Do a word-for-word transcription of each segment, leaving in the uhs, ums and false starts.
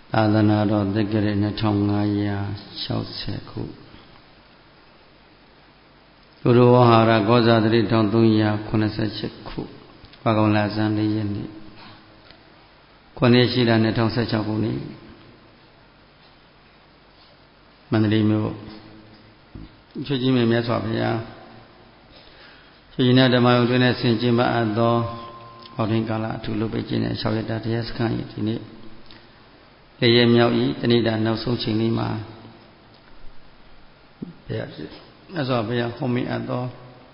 သာသနာတော်သက္ကရာနှစ်ထောင်ငါးရာ၆၀ခုသူတော်ဝဟာရကောဇာတိထောင်သုံးရာခုနှစ်ဆယ်ရှစ်ခုဘာကောင်လာဇန်လေးရက်နေ့ခုနှစ်ရှိလာနှစ်ထောင်ဆယ်၆ခုနေ့မန္တလေးမြို့ချွေကြီးမြတ်မြတ်စွာဘုရားချွေကြီးနဲ့ဓမ္မယုံတွင်နဲ့ဆင်ကျင်ပါအပ်သောဟောတင်ကာလအထူးလုပ်ပေးခြင်းနဲ့၆ရက်တာတရားစခန်း၏ဒီနေ့လေးရက်မြောက်ဤတဏိတာနောက်ဆုံးချိန်လေးမှာဘုရားမြတ်စွာဘုရားဟောမိအပ်သော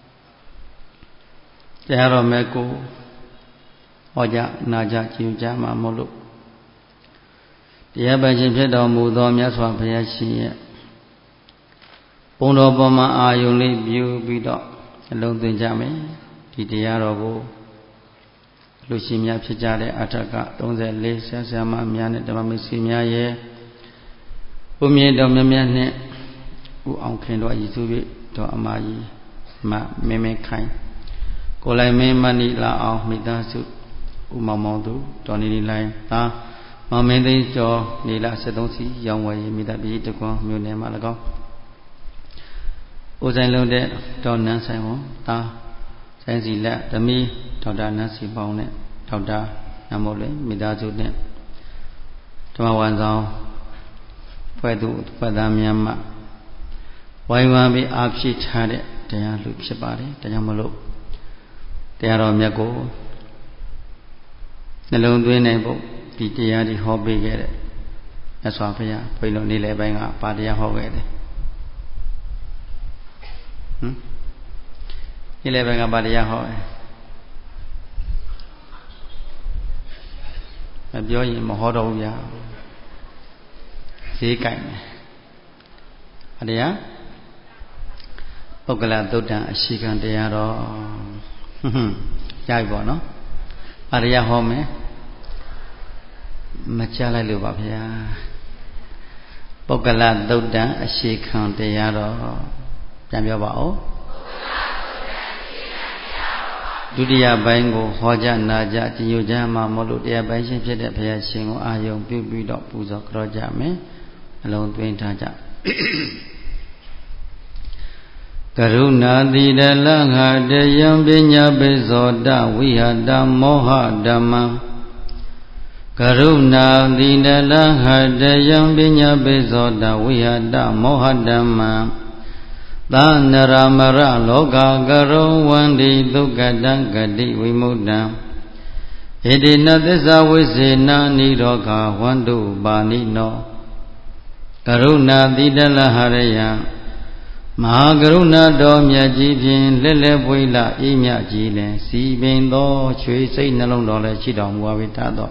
တရားတော်မြတ်ကိုဟောကြားနာကြားကြည်ကြားမှာမို့လို့တရားပိုင်ခြင်းဖြစ်တော်မူသောမြတ်စွာဘုရားရှင်ရဲ့ပုံတော်ပေါ်မှာအာယုန်လေးပြုပြီးတော့အလုံးသွင်းကြမယ်ဒီတရားတော်ကိုလူရှင်များဖြစ်ကြတဲ့အထက်ကသုံး၄ဆရာဆရာမများနဲ့ဓမ္မမိတ်ဆွေများရဲ့ဘုမြေတော်မြတ်မြတ်နဲ့ဥအောင်ခင်တော်ရည်စု၍တော်အမကြီးမမင်းမင်းခိုင်ကိုလိုက်မင်းမဏိလာအောင်မိသားစုဥမောင်မောင်သူတော်နေနေလိုက်သာမောင်မင်းသိန်းကျော်နေလာဆက်သုံးစီရောင်ဝယ်မိသားပြည်တကွန်မြို့နယ်မှာ၎င်းဦးဆိုင်လုံးတဲ့တော်နန်းဆိုင်ဝန်သာဆိုင်စီလက်သမီးဒေါက်တာနန်းစီပေါင်းနဲ့ဒေါက်တာနမိုးလေမိသားစုနဲ့ဓမ္မဝန်ဆောင်ဖွဲ့သူဖွဲ့သားများမှဝိုင်းဝန်းပြီးအားဖြည့်ထားတဲ့တရားလူဖြစ်ပါတယ်ဒါကြောင့်မလို့တရားတော်မြတ်ကိုနှလုံးသွင်းနိုင်ဖို့ဒီတရားတွေဟောပေးခဲ့တဲ့မြတ်စွာဘုရားဘုန်းကြီးတို့နေ့လယ်ပိုင်းကပါတရားဟောခဲ့တယ်ဟမ်နေ့လယ်ပိုင်းကပါတရားဟောတယ်မပြောရင်မဟောတော့ဘူးဗျာဈေးကြိုက်မယ်ပါတရားပုဂ္ဂလသုတ်တံအရှိခံတရားတော်ရိုက်ပေါ့နော်ပါတရားဟောမယ်မကြားလိုက်လို့ပါဗျာပုဂ္ဂလသုတ်တံအရှိခံတရားတော်ပြန်ပြောပါဦးဒုတိယပိုင်းကိုဟောကြားနာကြားကြည်ညိုကြမှာမလို့တရားပိုင်းရှင်ဖြစ်တဲ့ဘုရားရှင်ကိုအာယုံပြုပြီးတော့ပူဇော်ကြောကြမယ်အလုံးသွင်းထားကြကရုဏာတိတလငါတယံပညာပိဇောတဝိဟတမောဟဓမ္မကရုဏာတိတလငါတယံပညာပိဇောတဝိဟတမောဟဓမ္မသာနရမရလောကကရုဝန္တိဒုက္ကတံဂတိဝိမုတ္တံဣတိနသစ္စာဝိစေနာနိရောဂဝန္တုပါဏိနောကရုဏာတိတလဟရယမဟာကရုဏာတော်မြတ်ကြီးဖြင့်လက်လက်ပွေးလာအေးမြကြီးလင်စီပင်သောချွေစိတ်နှလုံးတော်လည်းရှိတော်မူပါ၏ထသော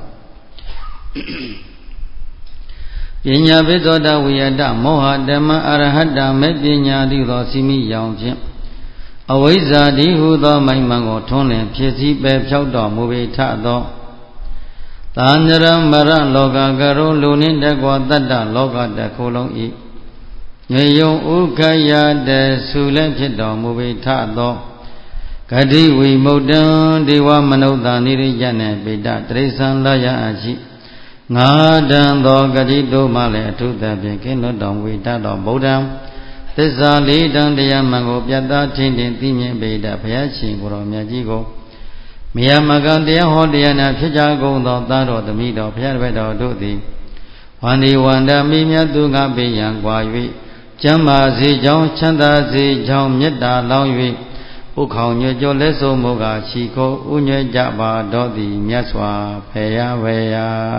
ပညာပိသောတဝိယတမောဟဓမ္မအရဟတမေပညာတိသောစီမိယောင်ဖြင့်အဝိဇ္ဇာတိဟုသောမိုင်မှန်ကိုထွန်းလင်ဖြစ်စည်းပဲဖြောက်တော်မူ၏ထသောသာနရမရလောကကရုလူနှင့်တကွာတတ္တလောကတခုလုံး၏ညယုံဥက္ခယတဆုလည်းဖြစ်တော်မူ၏ထသောဂတိဝိမုတ္တံဒေဝမနုဿာနိရိယနှင့်ပိတတရိစ္ဆံလာယအရှိငါတံသောဂတိတို့မှလည်းအထုသဖြင့်ကင်းလွတ်တော်မူတတ်တော်ဗုဒ္ဓံသစ္စာလေးတံတရားမှန်ကိုပြတ်သားထင်ထင်သိမြင်ပေတတ်ဘုရားရှင်ကိုယ်တော်မြတ်ကြီးကိုမယမကတရားဟောတရားနာဖြစ်ကြကုန်သောသားတော်သမီးတော်ဘုရားတပည့်တော်တို့သည်ဝန္ဒီဝန္ဒမိမြတ်သူကပေရန်ကွာ၍ကျမ်းမာစေကြောင်းချမ်းသာစေကြောင်းမေတ္တာလောင်း၍ဥခေါင်ညွတ်ကြောလက်ဆုံးမူကားချီခိုးဥညွတ်ကြပါတော်သည်မြတ်စွာဘုရားဝေယ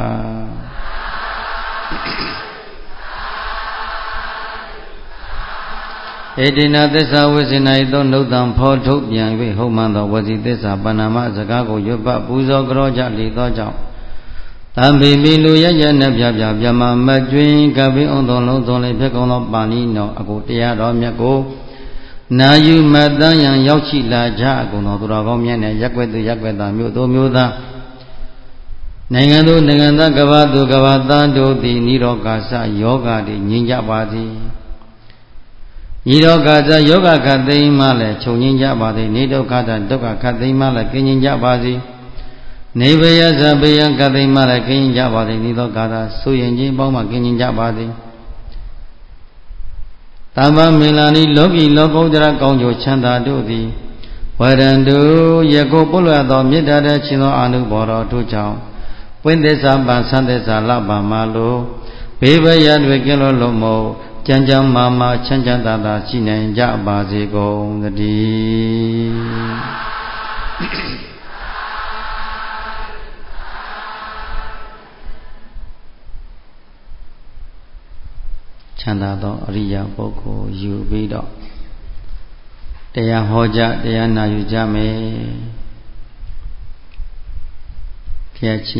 ဧတိနာသစ္စာဝိစေနာသောနှုတ်တံဖော်ထုတ်ပြန်၍ဟုတ်မှန်သောဝစီသစ္စာပဏာမစကားကိုရွတ်ပတ်ပူဇော်ကြောကြလေသောကြောင့်တံပိပိလူရရနဲ့ပြပြပြမမကျွင်းကပိအောင်သောလုံးစုံလေးဖြစ်ကုန်သောပါဏိနောအကိုတရားတော်မြတ်ကိုနာယူမတန်ရန်ရောက်ရှိလာကြအကုန်သောသူတော်ကောင်းမြတ်နဲ့ရက်ွက်သူရက်ွက်သားမြို့သူမြို့သားနိုင်ငံသူနိုင်ငံသားကဘာသူကဘာသားတို့သည်နိရောဂစယောဂတွေငြိမ်းကြပါသည်နိရောဂစယောဂခတ်သိမ်းမှလည်းချုပ်ငြိမ်းကြပါသည်နိဒုက္ခဒုက္ခခတ်သိမ်းမှလည်းကင်းငြိမ်းကြပါသည်နေဘယဇဘေယကတိမလည်းကင်းကြပါသည်ဤသောကာသဆိုရင်ချင်းပေါင်းမှကင်းကြပါသည်တမ္ပမေလာနိလောကီလောကုတ္တရကောင်းကျိုးချမ်းသာတို့သည်ဝရန္တုယကိုပုလွတ်သောမေတ္တာတဲ့ရှင်သောအာနုဘော်တော်တို့ကြောင့်ပွင့်သစ္စာပန်ဆန်းသစ္စာလပါမလိုဘေးဘယတွေကင်းလို့လို့မို့ကြံကြံမာမာချမ်းချမ်းသာသာရှိနိုင်ကြပါစေကုန်သတည်းချမ်းသာသောအရိယာပုဂ္ဂိုလ်ယူပြီးတော့တရားဟောကြတရားနာယူကြမယ်ဖျက်ချီ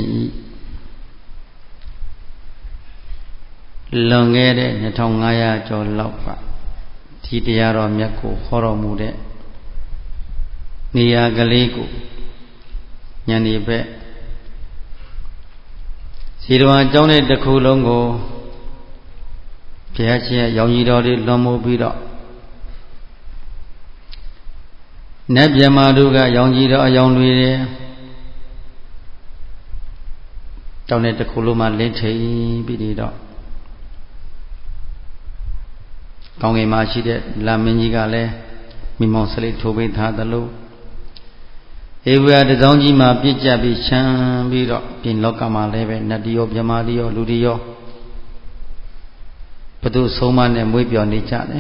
လွန်ခဲ့တဲ့နှစ်ထောင်ငါးရာကျော်လောက်ကဒီတရားတော်မြတ်ကိုဟောတော်မူတဲ့နေရာကလေးကိုညနေဘက်ဇီတော်အကြောင်းတဲ့တစ်ခုလုံးကိုဘုရားရှင်ရဲ့ရောင်ကြီးတော်တွေလွန်မိုးပြီးတော့နတ်မြတ်မာတို့ကရောင်ကြီးတော်အယောင်တွေတယ်တောင်းတဲ့တစ်ခုလုံးမှလင်းထိန်ပြီးနေတော့ကောင်းကင်မှာရှိတဲ့လာမင်းကြီးကလည်းမိမောင်စလိထိုးပေးထားသလိုဧဝရတစောင်းကြီးမှာပြည့်ကြပြီးချမ်းပြီးတော့ပြင်လောကမှာလည်းပဲနတ်တရောမြမာတရောလူတရောဘုသူဆုံးမနဲ့မွေးပြော်နေကြတယ်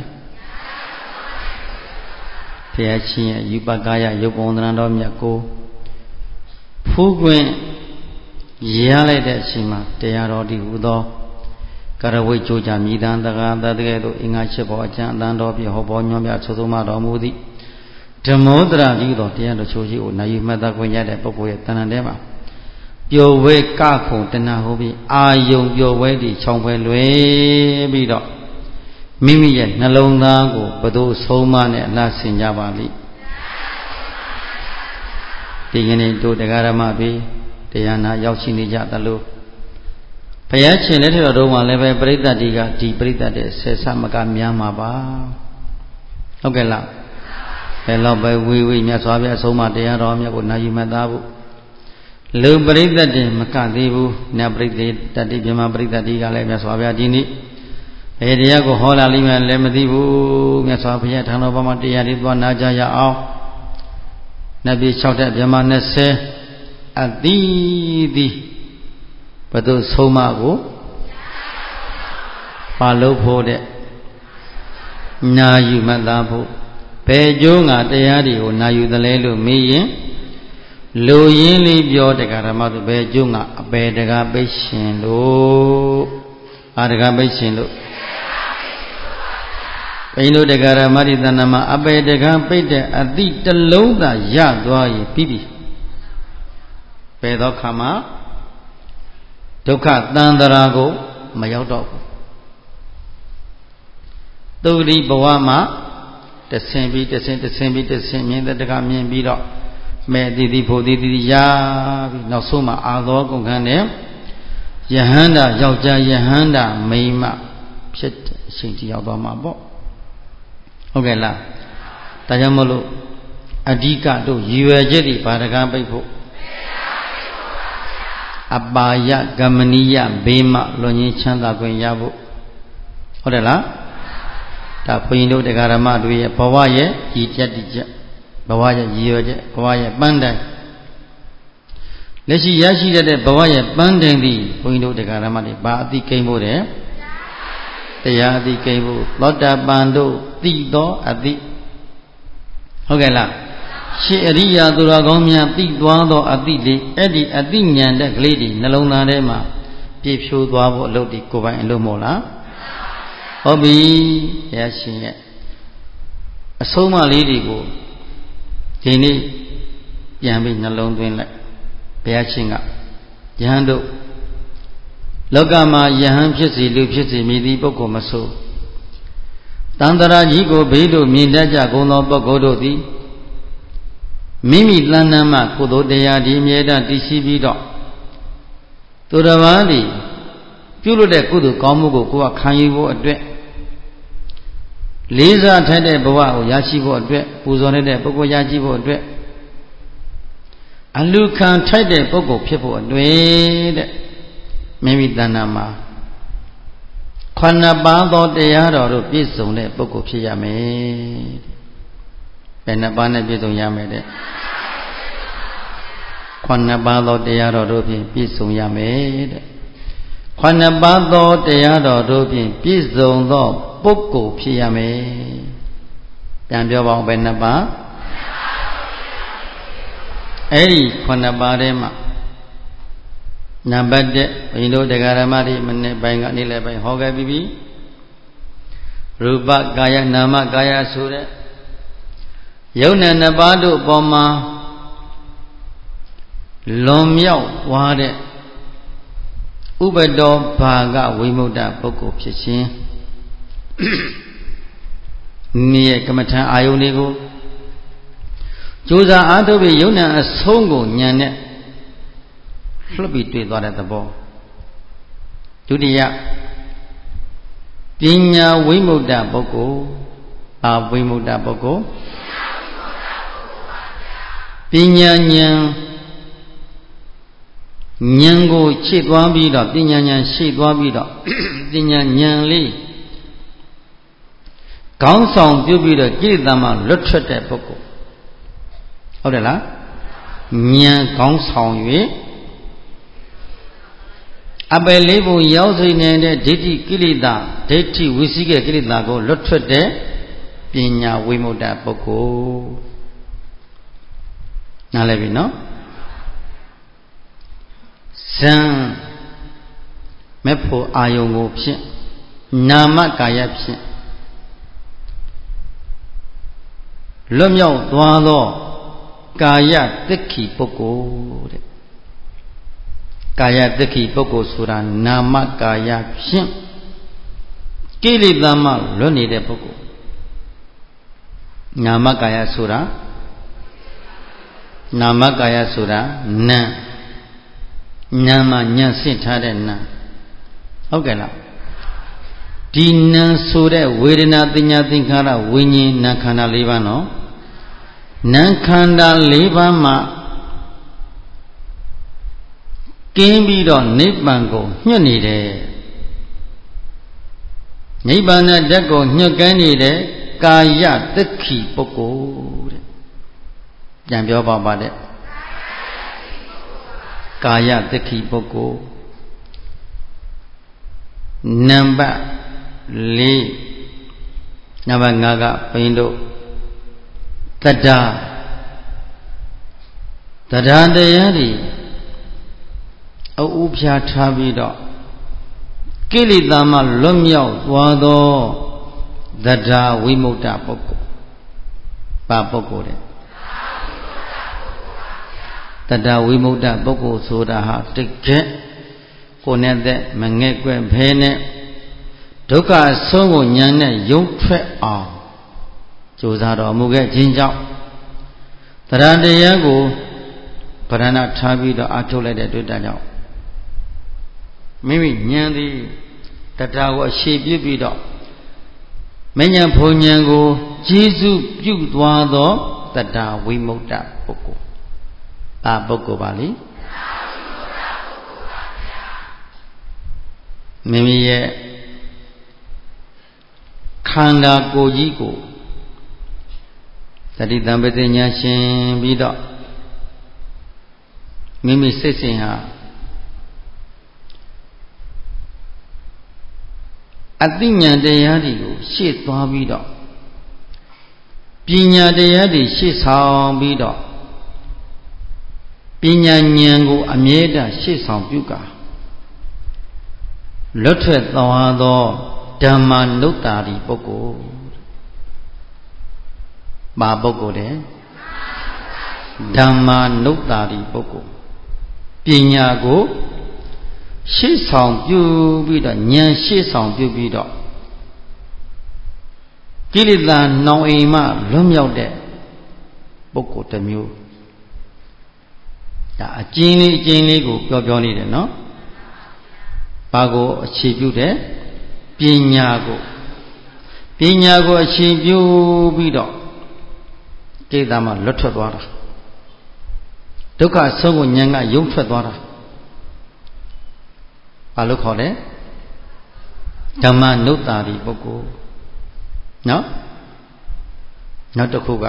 ဘုရားရှင်ရဲ့ယူပကာယရုပ်ပုံသဏ္ဍာန်တော်မြတ်ကိုဖူးခွင့်ရလိုက်တဲ့အချိန်မှာတရားတော်ဒီဟူသောကရဝိတ်ကြိုးကြမြည်တမ်းတကားတကယ်လို့အင်္ဂါ၈ဘောအကျမ်းအတန်တော်ပြဟောပေါ်ညွှန်ပြဆိုဆုံးမတော်မူသည်ဓမ္မောတရကြီးတော်တရားတော်ချိုးကြီးကိုနိုင်ယူမှတ်သားခွင့်ရတဲ့ပုဂ္ဂိုလ်ရဲ့တဏ္ဍာထဲမှာပျော်ဝဲကခုံတဏှာဟောပြီးအာယုံပျော်ဝဲသည့်ချောင်းဖွဲလွယ်ပြီးတော့မိမိရဲ့နှလုံးသားကိုဘသူဆုံးမနဲ့အလှဆင်ကြပါလိမ့်ဒီကနေ့တို့တရားဓမ္မပြီးတရားနာရောက်ရှိနေကြသလိုဘုရားရှင်လက်ထက်တော်မှာလည်းပဲပရိသတ်တွေကဒီပရိသတ်တဲ့ဆယ်ဆမကများမှာပါဟုတ်ကဲ့လားဘယ်တော့ပဲဝေဝေမြတ်စွာဘုရားအဆုံးအမတရားတော်မြတ်ကိုနာယူမှတ်သားဖို့လူပရိသတ်တွေမကသေးဘူးနတ်ပရိသတ်တွေမြမပရိသတ်တွေကလည်းမြတ်စွာဘုရားဒီနေ့ဘယ်တရားကိုဟောလာလိမ့်မယ်လည်းမသိဘူးမြတ်စွာဘုရားထံတော်ဘာမှတရားတွေသွားနာကြရအောင်နတ်ပြည်၆တက်မြမ၂၀အသီးသီးဘုသူဆုံးမကိုပါလို့ဖို့တဲ့နာယူမှတ်သားဖို့ဘယ်ကျိုးငါတရားတွေကိုနာယူသလဲလို့မေးရင်လူရင်းလေးပြောတရားဓမ္မဆိုဘယ်ကျိုးငါအပေတကားပိတ်ရှင်လို့အာတကားပိတ်ရှင်လို့ဘိန်းတို့တရားဓမ္မဒီတဏ္ဍမှာအပေတကားပိတ်တဲ့အတိတလုံးသာရသွားရင်ပြီးပြီဘယ်သောခါမှာဒုက္ခတန်တရာကိုမရောက်တော့ဘူးသုတိဘဝမှာတဆင်ပြီးတဆင်တဆင်ပြီးတဆင်မြင်တဲ့တကမြင်ပြီးတော့မဲ့တိတိဖို့တိတိရပြီးနောက်ဆုံးမှာအာသောကုန်ခန်းနဲ့ယဟန္တာယောက်ျားယဟန္တာမိန်းမဖြစ်တဲ့အချိန်ကြီးရောက်သွားမှာပေါ့ဟုတ်ကဲ့လားဒါကြောင့်မလို့အဓိကတို့ရည်ရွယ်ချက်ဒီဘာတကားပိတ်ဖို့အပါယကမနိယဘေးမှလွန်ငင်းချမ်းသာခွင့်ရဖို့ဟုတ်တယ်လားဒါဘုရင်တို့တရားဓမ္မတွေရဲ့ဘဝရဲ့ရည်ချက်တည်ချက်ဘဝရဲ့ရည်ရွယ်ချက်ဘဝရဲ့ပန်းတိုင်လက်ရှိရရှိတဲ့ဘဝရဲ့ပန်းတိုင်သည်ဘုရင်တို့တရားဓမ္မတွေဘာအသိကိန်းဖို့တဲ့တရားအသိကိန်းဖို့သောတာပန်တို့သိသောအသိဟုတ်ကဲ့လားရှေးအရိယာသူတော်ကောင်းများသိသွားသောအသိလေးအဲ့ဒီအသိဉာဏ်တဲ့ကလေးဒီနှလုံးသားထဲမှာပြည့်ဖြိုးသွားဖို့အလုပ်ဒီကိုယ်ပိုင်အလုပ်မို့လားဟုတ်ပြီဘုရားရှင်ရဲ့အဆုံးအမလေးတွေကိုဒီနေ့ပြန်ပြီးနှလုံးသွင်းလိုက်ဘုရားရှင်ကယဟန်တို့လောကမှာယဟန်ဖြစ်စီလူဖြစ်စီမိသည့်ပုဂ္ဂိုလ်မဆိုတန်တရာကြီးကိုဘေးတို့မြင်တတ်ကြကုန်သောပုဂ္ဂိုလ်တို့သည်မိမိတဏ္ဍာမှကုသိုလ်တရားဒီအမြဲတမ်းတည်ရှိပြီးတော့သူတစ်ပါးသည်ပြုလို့တဲ့ကုသိုလ်ကောင်းမှုကိုကိုယ်ကခံယူဖို့အတွက်လေးစားထိုက်တဲ့ဘဝကိုရရှိဖို့အတွက်ပူဇော်နေတဲ့ပုဂ္ဂိုလ်ရရှိဖို့အတွက်အလူခံထိုက်တဲ့ပုဂ္ဂိုလ်ဖြစ်ဖို့အတွေ့တဲ့မိမိတဏ္ဍာမှာခုနှစ်ပါးသောတရားတော်တို့ပြည့်စုံတဲ့ပုဂ္ဂိုလ်ဖြစ်ရမယ်ဘယ်နှပါးနဲ့ပြည့်စုံရမယ်တဲ့ခုနှစ်ပါးသောတရားတော်တို့ဖြင့်ပြည့်စုံရမယ်တဲ့ခုနှစ်ပါးသောတရားတော်တို့ဖြင့်ပြည့်စုံသောပုဂ္ဂိုလ်ဖြစ်ရမယ်ပြန်ပြောပါဦးဘယ်နှပါးအဲ့ဒီခုနှစ်ပါးထဲမှာနံပါတ်တစ်ဘုရင်တို့တရားဓမ္မတွေမနေ့ပိုင်းကနေ့လည်းပိုင်းဟောခဲ့ပြီးပြီရူပကာယနာမကာယဆိုတဲ့ယုံနဲ့နှစ်ပါးတို့ပေါ်မှာလွန်မြောက်သွားတဲ့ဥပဒေဘာကဝိမု ക്ത ပုဂ္ဂိုလ်ဖြစ်ခြင်းနိယကမ္မထံအာယုန်တွေကိုကြိုးစားအားထုတ်ပြီးယုံနဲ့အဆုံးကိုဉာဏ်နဲ့လွှတ်ပြီးတွေ့သွားတဲ့သဘောဒုတိယပညာဝိမု ക്ത ပုဂ္ဂိုလ်အာဝိမု ക്ത ပုဂ္ဂိုလ်ပညာဉာဏ်ဉာဏ်ကိုခြေသွားပြီးတော့ပညာဉာဏ်ရှေ့သွားပြီးတော့ပညာဉာဏ်လေးခေါင်းဆောင်ပြုပြီးတော့ကိလေသာမှလွတ်ထွက်တဲ့ပုဂ္ဂိုလ်ဟုတ်တယ်လားဉာဏ်ခေါင်းဆောင်၍အပယ်လေးပုံရောက်စေနေတဲ့ဒိဋ္ဌိကိလေသာဒိဋ္ဌိဝိသိကိကိလေသာကိုလွတ်ထွက်တဲ့ပညာဝိမု ക്ത ပုဂ္ဂိုလ်နားလည်ပြီနော်ဇံမဲ့ဖို့အာယုံကိုဖြင့်နာမကာယဖြင့်လွတ်မြောက်သွားသောကာယသက္ခိပုဂ္ဂိုလ်တဲ့ကာယသက္ခိပုဂ္ဂိုလ်ဆိုတာနာမကာယဖြင့်ကိလေသာမှလွတ်နေတဲ့ပုဂ္ဂိုလ်နာမကာယဆိုတာနာမကာယဆိုတာနာနာမှာညံ့ဆင့်ထားတဲ့နာဟုတ်ကဲ့လားဒီနာဆိုတဲ့ဝေဒနာပညာသင်္ခါရဝိညာဉ်နာခန္ဓာ၄ပါးနော်နာခန္ဓာ၄ပါးမှာကင်းပြီးတော့နိဗ္ဗာန်ကိုညွှတ်နေတယ်နိဗ္ဗာန်ဓာတ်ကိုညွှတ်ကန်းနေတဲ့ကာယသက္ခိပုဂ္ဂိုလ်တဲ့ပြန်ပြောပါပါတဲ့ကာယသက္ခိပုဂ္ဂိုလ်နံပါတ်၄နံပါတ်၅ကဘုရင်တို့တတ္တာတတ္တာတရားတွေအဥဖြာထားပြီးတော့ကိလေသာမှလွတ်မြောက်သွားသောတတ္တာဝိမု ക്ത ပုဂ္ဂိုလ်ပါပုဂ္ဂိုလ်တဲ့တတ္တဝိမု ക്ത ပုဂ္ဂိုလ်ဆိုတာဟာတကယ်ကိုယ်နဲ့သက်မငဲ့ကွက်ဖဲနဲ့ဒုက္ခအဆုံးကိုဉာဏ်နဲ့ယုံထွက်အောင်ကြိုးစားတော်မူခဲ့ခြင်းကြောင့်တရားတရားကိုဗရဏထားပြီးတော့အထုတ်လိုက်တဲ့တွေ့တာကြောင့်မိမိဉာဏ်သည်တတ္တကိုအရှိပြပြီးတော့မဉ္ဇဉ်ဘုံဉာဏ်ကိုကျေစုပြုသွားသောတတ္တဝိမု ക്ത ပုဂ္ဂိုလ်အာပုဂ္ဂိုလ်ပါလေမိမိရဲ့ခန္ဓာကိုယ်ကြီးကိုတတိတံပတိညာရှင်ပြီးတော့မိမိစိတ်စဉ်ဟာအသိဉာဏ်တရားတွေကိုရှေ့သွားပြီးတော့ပညာတရားတွေရှေ့ဆောင်ပြီးတော့ပညာဉာဏ်ကိုအမြဲတမ်းရှေ့ဆောင်ပြုကာလွတ်ထွက်သွားသောဓမ္မနုတ္တာရီပုဂ္ဂိုလ်ပါပုဂ္ဂိုလ်တဲ့ဓမ္မနုတ္တာရီပုဂ္ဂိုလ်ပညာကိုရှေ့ဆောင်ပြုပြီးတော့ဉာဏ်ရှေ့ဆောင်ပြုပြီးတော့ကိလေသာနှောင်အိမ်မှလွတ်မြောက်တဲ့ပုဂ္ဂိုလ်တစ်မျိုးဒါအကျဉ်းလေးအကျဉ်းလေးကိုပြောပြောနေတယ်နော်ဘာကိုအခြေပြုတဲ့ပညာကိုပညာကိုအခြေပြုပြီးတော့ကိလေသာမှလွတ်ထွက်သွားတာဒုက္ခဆုံးကိုဉာဏ်ကယုံထွက်သွားတာဘာလို့ခေါ်လဲဓမ္မနုဿာရီပုဂ္ဂိုလ်နော်နောက်တစ်ခုက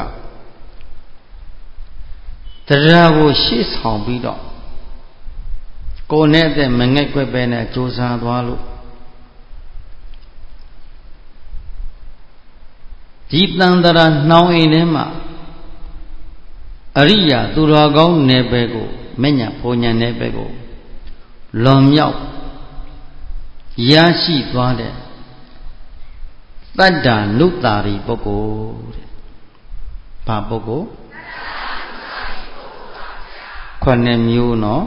တရားကိုရှေ့ဆောင်ပြီးတော့ကိုယ်နဲ့တဲ့မငဲ့ကွက်ပဲနဲ့ကြိုးစားသွားလို့ဒီတန်တရာနှောင်းအိမ်ထဲမှာအရိယာသူတော်ကောင်းနယ်ပယ်ကိုမညံဘုံညာနယ်ပယ်ကိုလွန်မြောက်ရရှိသွားတဲ့တတ္တနုဿာရီပုဂ္ဂိုလ်တဲ့ဘာပုဂ္ဂိုလ်ခုနှစ်မျိုးနော်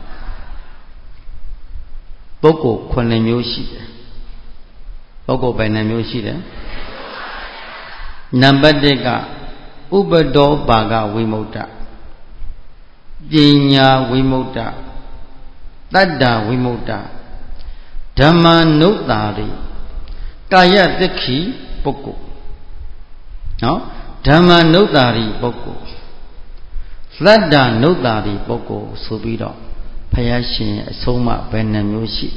ပုဂ္ဂိုလ်ခုနှစ်မျိုးရှိတယ်ပုဂ္ဂိုလ်ဘယ်နှမျိုးရှိတယ်နံပါတ်တစ်ကဥပဒောပါကဝိမု ക്ത ပညာဝိမု ക്ത တတ္တဝိမု ക്ത ဓမ္မနုဿာရီကာယသက္ခိပုဂ္ဂိုလ်နော်ဓမ္မနုဿာရီပုဂ္ဂိုလ်သတ္တနုဿာရီပုဂ္ဂိုလ်ဆိုပြီးတော့ဘုရားရှင်အဆုံးအမဘယ်နှမျိုးရှိ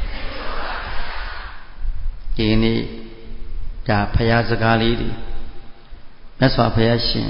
ဒီနေ့ဒါဘုရားစကားလေးတွေမြတ်စွာဘုရားရှင်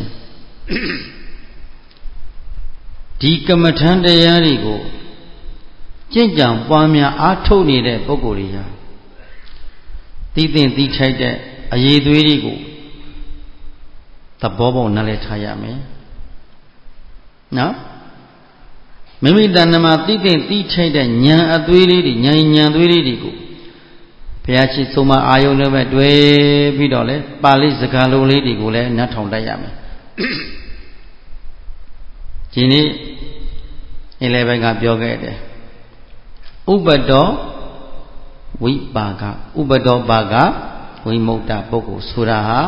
ဒီကမ္မထံတရားတွေကိုကျင့်ကြံပွားများအားထုတ်နေတဲ့ပုဂ္ဂိုလ်တွေဟာသိသိသိထိုက်တဲ့အရေးသွေးတွေကိုသဘောပေါက်နားလည်ထားရမယ်နော်မိမိတဏ္ဍမှာသိသိသိထိုက်တဲ့ဉာဏ်အသွေးလေးတွေဉာဏ်ဉာဏ်သွေးလေးတွေကိုဘုရားရှိခိုးမှအာယုန်နဲ့ပဲတွေ့ပြီးတော့လေပါဠိစကားလုံးလေးတွေကိုလည်းနှတ်ထောင်တတ်ရမယ်ဒီနေ့အင်းလည်းဘက်ကပြောခဲ့တယ်ဥပဒောဝိပါကဥပဒောပါကဝိမု ക്ത ပုဂ္ဂိုလ်ဆိုတာဟာ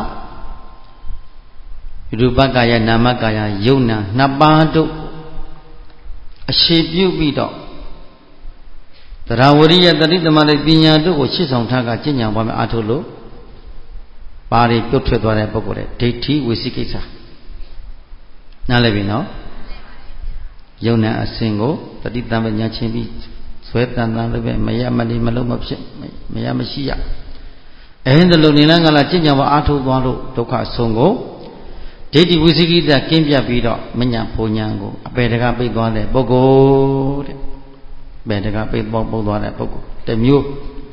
ရူပကာယနာမကာယယုံနာနှစ်ပါးတို့အခြေပြုပြီးတော့တရားဝရိယတတိသမารိပညာတို့ကိုရှင်းဆောင်ထားကကျင့်ကြံပွားများအားထုတ်လို့ပါရီပြုတ်ထွက်သွားတဲ့ပုဂ္ဂိုလ်တဲ့ဒိဋ္ဌိဝိသိကိစ္စနားလည်ပြီနော်ယုံနာအစဉ်ကိုတတိတံပညာချင်းပြီးဇွဲတန်တန်လည်းပဲမရမနေမလုံးမဖြစ်မရမရှိရအဲဒီလိုနေလန်းကလာကျင့်ကြံပွားအားထုတ်သွားလို့ဒုက္ခအဆုံးကိုဒိဋ္ဌိဝိသိကိစ္စကင်းပြပြီးတော့မညာဘုံညာကိုအပေတကားပိတ်သွားတဲ့ပုဂ္ဂိုလ်တဲ့ဘယ်တကားပိတ်ပေါပုတ်သွားတဲ့ပုဂ္ဂိုလ်တစ်မျိုး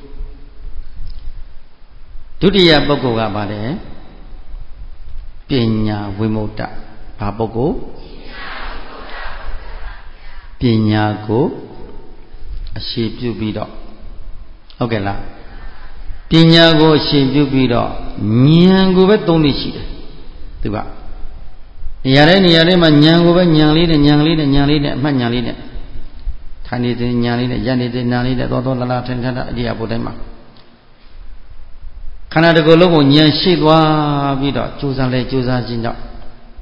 ဒုတိယပုဂ္ဂိုလ်ကပါတယ်ပညာဝိမု ക്ത ဘာပုဂ္ဂိုလ်ပညာကိုအရှိပြုပြီးတော့ဟုတ်ကဲ့လားပညာကိုအရှိပြုပြီးတော့ဉာဏ်ကိုပဲသုံးသိရှိတယ်သူကနေရာတိုင်းနေရာတိုင်းမှာဉာဏ်ကိုပဲဉာဏ်လေးနဲ့ဉာဏ်လေးနဲ့ဉာဏ်လေးနဲ့အမှတ်ဉာဏ်လေးနဲ့ထိုင်နေတဲ့ဉာဏ်လေးနဲ့ရက်နေတဲ့ဉာဏ်လေးနဲ့သောသောလလထင်ထန်အရိယာဘုတိုင်းမှာခန္ဓာတစ်ခုလုံးကိုဉာဏ်ရှိသွားပြီးတော့ကြိုးစားလဲကြိုးစားခြင်းကြောင့်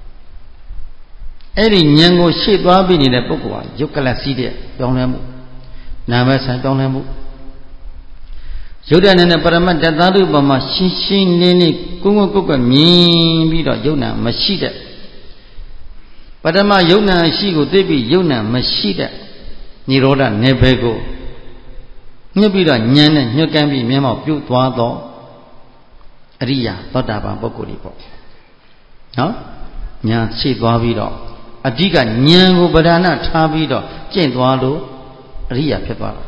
အဲ့ဒီဉာဏ်ကိုရှိသွားပြီးနေတဲ့ပုဂ္ဂိုလ်ဟာယုတ်ကလစီးတဲ့ပြောင်းလဲမှုနာမဆိုင်ပြောင်းလဲမှုယုတ်တဲ့နဲ့ပရမတ္တသတ္တုပမှာရှင်းရှင်းလင်းလင်းကိုယ်ကိုယ်ကိုယ်ကမြင်ပြီးတော့ယုတ်နာမရှိတဲ့ပထမယုတ်နာရှိကိုသိပြီးယုတ်နာမရှိတဲ့နိရောဓနယ်ပယ်ကိုညှစ်ပြီးတော့ဉာဏ်နဲ့ညှစ်ကမ်းပြီးမျက်မှောက်ပြုတ်သွားတော့အရိယာသောတာပန်ပုဂ္ဂိုလ်ကြီးပေါ့နော်ဉာဏ်ရှိသွားပြီးတော့အဓိကဉာဏ်ကိုပဓာနထားပြီးတော့ကျင့်သွားလို့အရိယာဖြစ်သွားတာ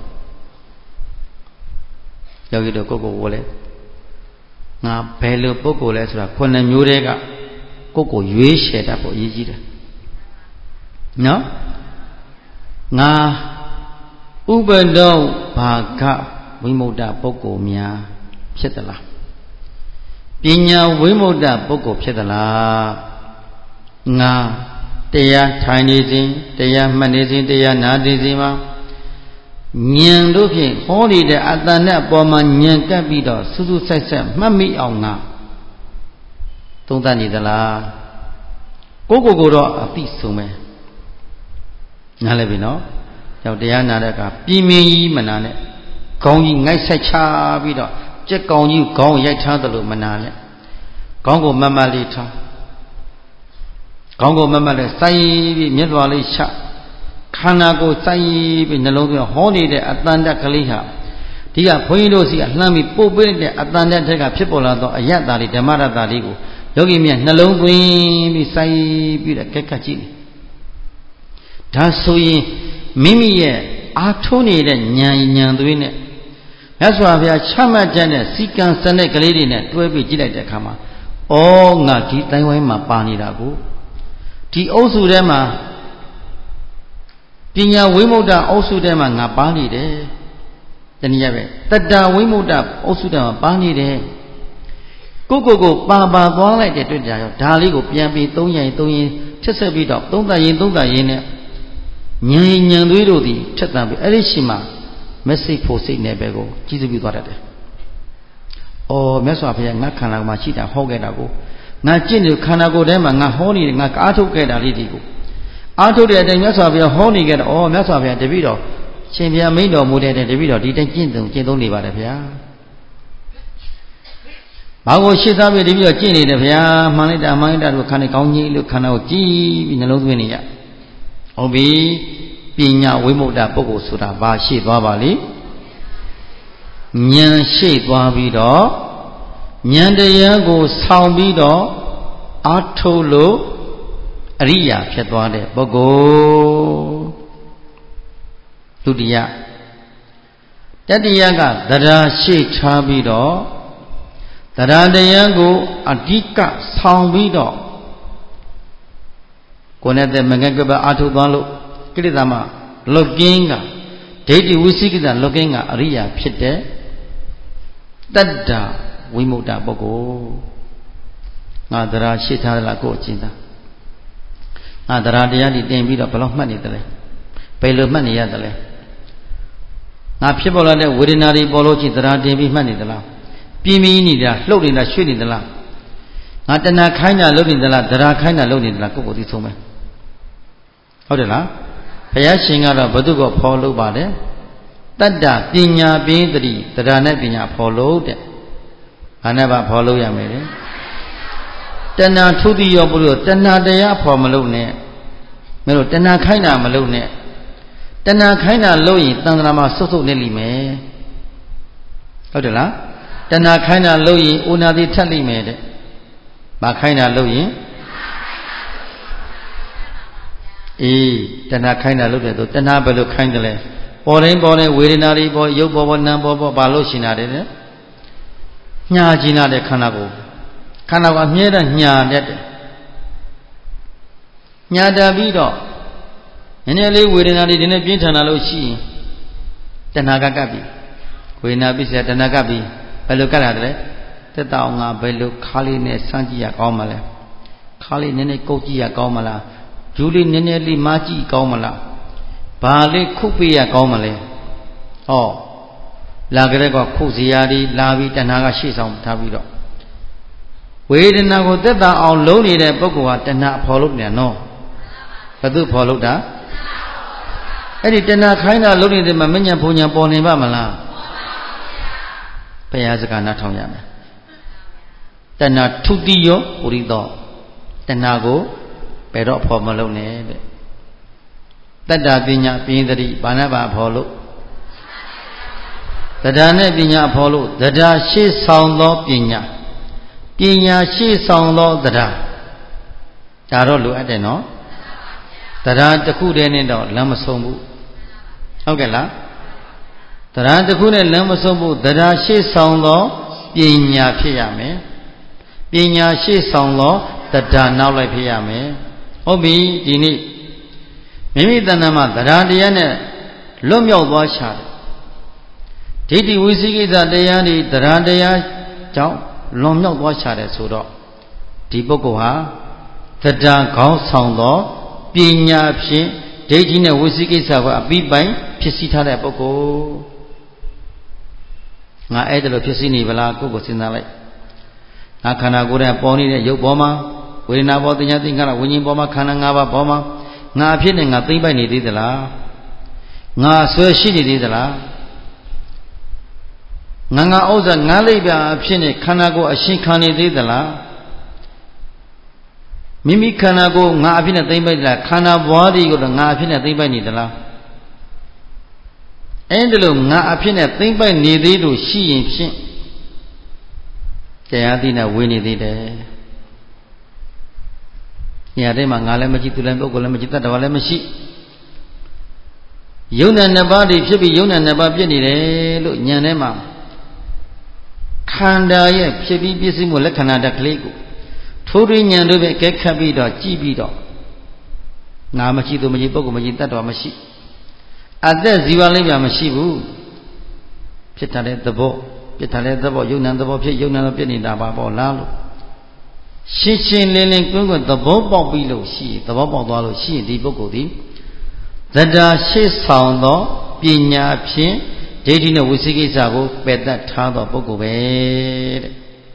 ယောဂီတို့ကိုယ်ကိုယ်ဝလဲငါဘယ်လိုပုဂ္ဂိုလ်လဲဆိုတာခုနှစ်မျိုးတည်းကကိုယ်ကိုရွေးချယ်တတ်ဖို့အရေးကြီးတယ်နော်ငါဥပဒောဘာကဝိမု ക്ത ပုဂ္ဂိုလ်များဖြစ်သလားပညာဝိမု ക്ത ပုဂ္ဂိုလ်ဖြစ်သလားငါတရားထိုင်နေစဉ်တရားမှတ်နေစဉ်တရားနာနေစဉ်မှာဉာဏ်တို့ဖြင့်ဟောနေတဲ့အတ္တနဲ့အပေါ်မှာဉာဏ်ကပ်ပြီးတော့စူးစူးဆိုင်ဆိုင်မှတ်မိအောင်ငါသုံးသပ်နေသလားကိုယ်ကိုယ်ကိုတော့အသိဆုံးပဲနားလည်ပြီနော်ကြောင့်တရားနာတဲ့အခါပြင်းပြင်းကြီးမနာနဲ့ခေါင်းကြီးငိုက်ဆက်ချပြီးတော့ကြက်ကောင်ကြီးခေါင်းရိုက်ထားသလိုမနာနဲ့ခေါင်းကိုမတ်မတ်လေးထားခေါင်းကိုမတ်မတ်နဲ့စိုက်ပြီးမျက်လွှာလေးချခန္ဓာကိုစိုက်ပြီးနှလုံးသွင်းဟောနေတဲ့အတန်တက်ကလေးဟာဒီကဘုန်းကြီးတို့စီကလှမ်းပြီးပို့ပေးတဲ့အတန်တက်ထက်ကဖြစ်ပေါ်လာသောအယတ္တာလေးဓမ္မရတ္တာလေးကိုယောဂီမြတ်နှလုံးသွင်းပြီးစိုက်ပြီးတော့ကဲကတ်ကြည့်နေဒါဆိုရင်မိမိရဲ့အားထုတ်နေတဲ့ဉာဏ်ဉာဏ်သွေးနဲ့မြတ်စွာဘုရားချမှတ်ချက်နဲ့စီကံစနစ်ကလေးတွေနဲ့တွဲပြီးကြည့်လိုက်တဲ့အခါမှာဩငါဒီတိုင်းဝိုင်းမှာပါနေတာကိုဒီအုပ်စုထဲမှာပညာဝိမု ക്ത အုပ်စုထဲမှာငါပါနေတယ်တနည်းအားဖြင့်တတ္တဝိမု ക്ത အုပ်စုထဲမှာပါနေတယ်ကိုကိုကိုပါပါသွားလိုက်တဲ့တွေ့ကြရောဒါလေးကိုပြန်ပြီးသုံးရင်သုံးရင်ဖြစ်ဆက်ပြီးတော့သုံးသပ်ရင်သုံးသပ်ရင်နဲ့ဉာဏ်ဉာဏ်သွေးတို့သည်ထက်သန်ပြီးအဲ့ဒီရှိမှ message ဖို့စိတ်နဲ့ပဲကိုကြီးစုပြီးသွားတတ်တယ်။အော်မြတ်စွာဘုရားငါခန္ဓာမှာရှိတာဟောခဲ့တာကိုငါကျင့်နေခန္ဓာကိုယ်ထဲမှာငါဟောနေတယ်ငါအားထုတ်ခဲ့တာလေးတွေကိုအားထုတ်တဲ့အတိုင်းမြတ်စွာဘုရားဟောနေခဲ့တော့အော်မြတ်စွာဘုရားတပည့်တော်ရှင်ဘုရားမိန့်တော်မူတဲ့တပည့်တော်ဒီတိုင်းကျင့်သုံးကျင့်သုံးနေပါတယ်ဗျာ။ဘာကိုရှေ့သားပြီးတပည့်တော်ကျင့်နေတယ်ဗျာမှန်လိုက်တာမှန်လိုက်တာတို့ခန္ဓာကောင်းကြီးလို့ခန္ဓာကိုကြည်ပြီးနှလုံးသွင်းနေရ။ဟုတ်ပြီပညာဝိမု ക്ത ပုဂ္ဂိုလ်ဆိုတာဘာရှိသွားပါလိဉာဏ်ရှိသွားပြီးတော့ဉာဏ်တရားကိုဆောင်ပြီးတော့အားထုတ်လို့အရိယာဖြစ်သွားတဲ့ပုဂ္ဂိုလ်ဒုတိယတတိယကသဒ္ဓါရှိထားပြီးတော့သဒ္ဓါတရားကိုအဓိကဆောင်ပြီးတော့ကိုယ်နဲ့တဲ့မငဲ့ကပအားထုတ်သွားလို့ကိလေသာမှာလွတ်ကင်းကဒိဋ္ဌိဝိသိကိစ္စလွတ်ကင်းကအရိယာဖြစ်တဲ့တတ္တဝိမု ക്ത ပုဂ္ဂိုလ်ငါတရားရှိထားသလားကိုယ်အချင်းသားငါတရားတရားဒီတင်ပြီးတော့ဘယ်လိုမှတ်နေသလဲဘယ်လိုမှတ်နေရသလဲငါဖြစ်ပေါ်လာတဲ့ဝေဒနာတွေပေါ်လို့ချင်းတရားတင်ပြီးမှတ်နေသလားပြင်းပြင်းနေတာလှုပ်နေတာရွှေ့နေသလားငါတဏှာခိုင်းတာလုပ်နေသလားတရားခိုင်းတာလုပ်နေသလားကိုယ်ကိုယ်သိဆုံးမယ်ဟုတ်တယ်လားဘုရားရှင်ကတော့ဘု து ကဖော်လို့ပါတယ်တတ္တပညာပင်တတိတရားနဲ့ပညာဖော်လို့တဲ့ဘာနဲ့ပါဖော်လို့ရမယ်လေတဏှာထုတိယောပုရိသတဏှာတရားဖော်မလို့နဲ့မင်းတို့တဏှာခိုင်းတာမလို့နဲ့တဏှာခိုင်းတာလို့ရင်တန်ត្រာမှာဆုတ်ဆုတ်နေလိမ့်မယ်ဟုတ်တယ်လားတဏှာခိုင်းတာလို့ရင်ဥနာတိထက်လိမ့်မယ်တဲ့ဘာခိုင်းတာလို့ရင်အေးတဏှာခိုင်းတာလို့တဲ့ဆိုတဏှာဘယ်လိုခိုင်းတယ်လဲပေါ်တိုင်းပေါ်တိုင်းဝေဒနာတွေပေါ်ရုပ်ပေါ်ပေါ်နာမ်ပေါ်ပေါ်ဘာလို့ရှင်တာတဲ့ညာကျင်တဲ့ခန္ဓာကိုယ်ခန္ဓာကအမြဲတမ်းညာတတ်တယ်ညာတတ်ပြီးတော့နည်းနည်းလေးဝေဒနာတွေဒီနေ့ပြင်းထန်လာလို့ရှိရင်တဏှာကကပ်ပြီဝေဒနာပြည့်စရာတဏှာကပ်ပြီဘယ်လိုကပ်ရတယ်တက်တောင်ငါဘယ်လိုခါလေးနဲ့စမ်းကြည့်ရကောင်းမလဲခါလေးနည်းနည်းကုတ်ကြည့်ရကောင်းမလားဂျူးလေးနည်းနည်းလေးမားကြည့်ကောင်းမလားဘာလေးခုတ်ပေးရကောင်းမလဲဟောလာကြတဲ့ကခုတ်စရာတွေလာပြီးတဏှာကရှေ့ဆောင်ထားပြီးတော့ဝေဒနာကိုသက်သာအောင်လုံးနေတဲ့ပုဂ္ဂိုလ်ဟာတဏှာဖော်လို့ပြန်နော်ဘယ်သူဖော်လို့တာအဲ့ဒီတဏှာခိုင်းတာလုံးနေတဲ့မှာမညံဖုန်ညံပေါ်နေပါမလားဘုရားစကားနားထောင်ရမယ်တဏှာထုတိယောပုရိသောတဏှာကိုဘယ်တော့ဖော်မလုံးနဲ့တဲ့တတ္တပညာပင်တတိဘာနဲ့ပါဖော်လို့တရားနဲ့ပညာဖော်လို့တရားရှေ့ဆောင်သောပညာပညာရှေ့ဆောင်သောတရားဒါတော့လိုအပ်တယ်နော်တရားတစ်ခုတည်းနဲ့တော့လမ်းမဆုံးဘူးဟုတ်ကဲ့လားတရားတစ်ခုနဲ့လမ်းမဆုံးဘူးတရားရှေ့ဆောင်သောပညာဖြစ်ရမယ်ပညာရှေ့ဆောင်သောတရားနောက်လိုက်ဖြစ်ရမယ်ဟုတ်ပြီဒီနေ့မိမိတဏ္ဍာမှာတရားတရားနဲ့လွတ်မြောက်သွားချတယ်ဒိဋ္ဌိဝိသိကိစ္စတရားတွေတရားတရားကြောင့်လွန်မြောက်သွားချတယ်ဆိုတော့ဒီပုဂ္ဂိုလ်ဟာတရားခေါင်းဆောင်သောပညာဖြင့်ဒိဋ္ဌိနဲ့ဝိသိကိစ္စကအပြီးပိုင်းဖြစ်စည်းထားတဲ့ပုဂ္ဂိုလ်ငါအဲ့ဒါလိုဖြစ်စည်းနေဗလားကိုယ့်ကိုစဉ်းစားလိုက်ငါခန္ဓာကိုယ်နဲ့ပေါ်နေတဲ့ရုပ်ပေါ်မှာဝေဒနာပေါ်သညာသင်္ခါရဝิญဉ်ပေါ်မှာခန္ဓာ၅ပါးပေါ်မှာငါအဖြစ်နဲ့ငါသိမ့်ပိုက်နေသေးသလားငါဆွဲရှိနေသေးသလားငါငါဥစ္စာငါလိပ်ပြအဖြစ်နဲ့ခန္ဓာကိုယ်အရှင်ခံနေသေးသလားမိမိခန္ဓာကိုယ်ငါအဖြစ်နဲ့သိမ့်ပိုက်လားခန္ဓာဘွားတွေကိုတော့ငါအဖြစ်နဲ့သိမ့်ပိုက်နေသလားအဲ့ဒါလို့ငါအဖြစ်နဲ့သိမ့်ပိုက်နေသေးလို့ရှိရင်ဖြင့်တရားသိနဲ့ဝေနေသေးတယ်နေရာထဲမှာငါလည်းမရှိသူလည်းပုဂ္ဂိုလ်လည်းမရှိတတ္တဝါလည်းမရှိယုံနာနှစ်ပါးတွေဖြစ်ပြီးယုံနာနှစ်ပါးပြည့်နေတယ်လို့ဉာဏ်ထဲမှာခန္ဓာရဲ့ဖြစ်ပြီးပြည့်စုံမှုလက္ခဏာတက်ကလေးကိုထိုးထွင်းဉာဏ်တို့ပဲအကဲခတ်ပြီးတော့ကြည့်ပြီးတော့ငါမရှိသူမရှိပုဂ္ဂိုလ်မရှိတတ္တဝါမရှိအသက်ဇီဝလိမ့်ပြမရှိဘူးဖြစ်တဲ့သဘောပြစ်ထားတဲ့သဘောယုံနာသဘောဖြစ်ယုံနာတော့ပြည့်နေတာပါပေါ့လားလို့ရှင်းရှင်းလင်းလင်းကွန်းကွန်းသဘောပေါက်ပြီးလို့ရှိသဘောပေါက်သွားလို့ရှိရင်ဒီပုဂ္ဂိုလ်ဒီသတ္တာရှေ့ဆောင်သောပညာဖြင့်ဒိဋ္ဌိနဲ့ဝိသိကိစ္စကိုပယ်တတ်ထားသောပုဂ္ဂိုလ်ပဲတဲ့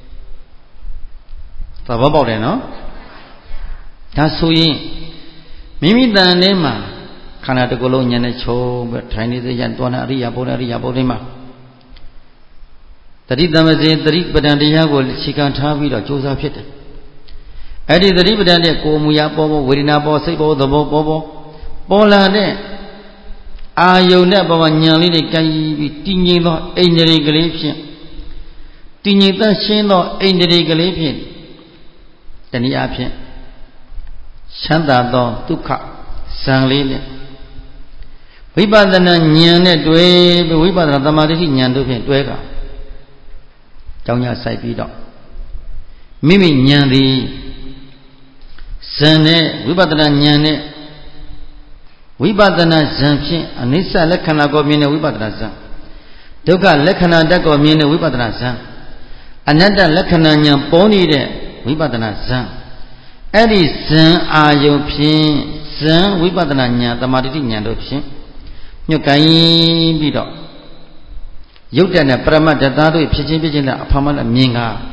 သဘောပေါက်တယ်နော်ဒါဆိုရင်မိမိတန်ထဲမှာခန္ဓာတစ်ခုလုံးဉာဏ်နဲ့ချုံပြီးထိုင်နေစေရတောနာအရိယာဘုရားအရိယာဘုရားမှာတတိတမဇေတတိပဒံတရားကိုခြေခံထားပြီးတော့ကြိုးစားဖြစ်တယ်အဲ့ဒီတတိပဒံတဲ့ကိုယ်မူရာပေါ်ပေါ်ဝေဒနာပေါ်စိတ်ပေါ်သဘောပေါ်ပေါ်ပေါ်လာတဲ့အာယုန်နဲ့ပေါ်မှာဉာဏ်လေးတွေကံပြီးတည်ငြိမ်သောအိန္ဒြေကလေးဖြင့်တည်ငြိမ်သရှင်းသောအိန္ဒြေကလေးဖြင့်တနည်းအားဖြင့်ချမ်းသာသောဒုက္ခဇံလေးနဲ့ဝိပဿနာဉာဏ်နဲ့တွဲပြီးဝိပဿနာသမာဓိဉာဏ်တို့ဖြင့်တွဲတာကြောင်းညာဆိုင်ပြီးတော့မိမိဉာဏ်သည်ဇံနဲ့ဝိပဿနာဉာဏ်နဲ့ဝိပဿနာဇံဖြင့်အနိစ္စလက္ခဏာကိုမြင်တဲ့ဝိပဿနာဇံဒုက္ခလက္ခဏာတတ်ကိုမြင်တဲ့ဝိပဿနာဇံအနတ္တလက္ခဏာဉာဏ်ပေါ်နေတဲ့ဝိပဿနာဇံအဲ့ဒီဇံအာယုံဖြင့်ဇံဝိပဿနာဉာဏ်သမာဓိဉာဏ်တို့ဖြင့်ညွတ်ကိုင်းပြီးတော့ရုပ်တဏ္ဍပရမတ္တသားတို့ဖြစ်ချင်းဖြစ်ချင်းနဲ့အဖမလည်းမြင်ကား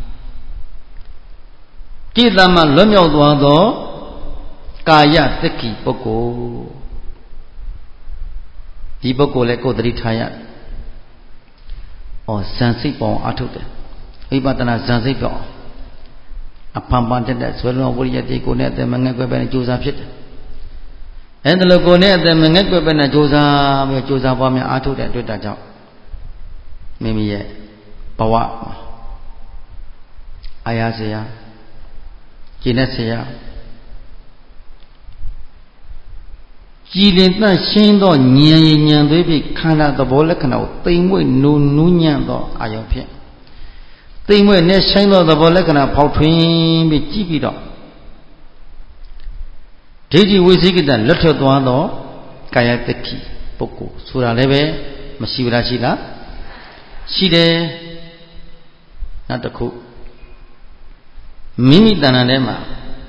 ကိတ္တမလွတ်မြောက်သွားသောကာယသက္ကိပုဂ္ဂိုလ်ဒီပုဂ္ဂိုလ်လည်းကိုယ်သတိထားရဩဇန်စိတ်ပေါင်းအထုတ်တယ်ဝိပဿနာဇန်စိတ်ပေါင်းအဖန်ပန်တက်တဲ့ဇွဲလုံးဝိရိယတိကိုနဲ့အသက်မငဲ့ကွယ်ပဲနဲ့ကြိုးစားဖြစ်တယ်အဲ့ဒါလို့ကိုနဲ့အသက်မငဲ့ကွယ်ပဲနဲ့ကြိုးစားပြီးကြိုးစားပွားများအထုတ်တဲ့အတွက်ကြောင့်မိမိရဲ့ဘဝအာရစရာကျင့်တဲ့ဆရာကြည်လင်သန့်ရှင်းသောဉာဏ်ရည်ဉာဏ်သွေးဖြင့်ခန္ဓာသဘောလက္ခဏာကိုသိမ့်မွေ့နူနူးညံ့သောအာယုံဖြင့်သိမ့်မွေ့နဲ့ဆိုင်သောသဘောလက္ခဏာဖောက်ထွင်းပြီးကြည့်ပြီးတော့ဒိဋ္ဌိဝိသိကိတလွတ်ထွက်သွားသောကာယတက္ခိပုဂ္ဂိုလ်ဆိုတာလည်းပဲမရှိဘူးလားရှိလားရှိတယ်နောက်တစ်ခုမိမိတဏ္ဍာထဲမှာ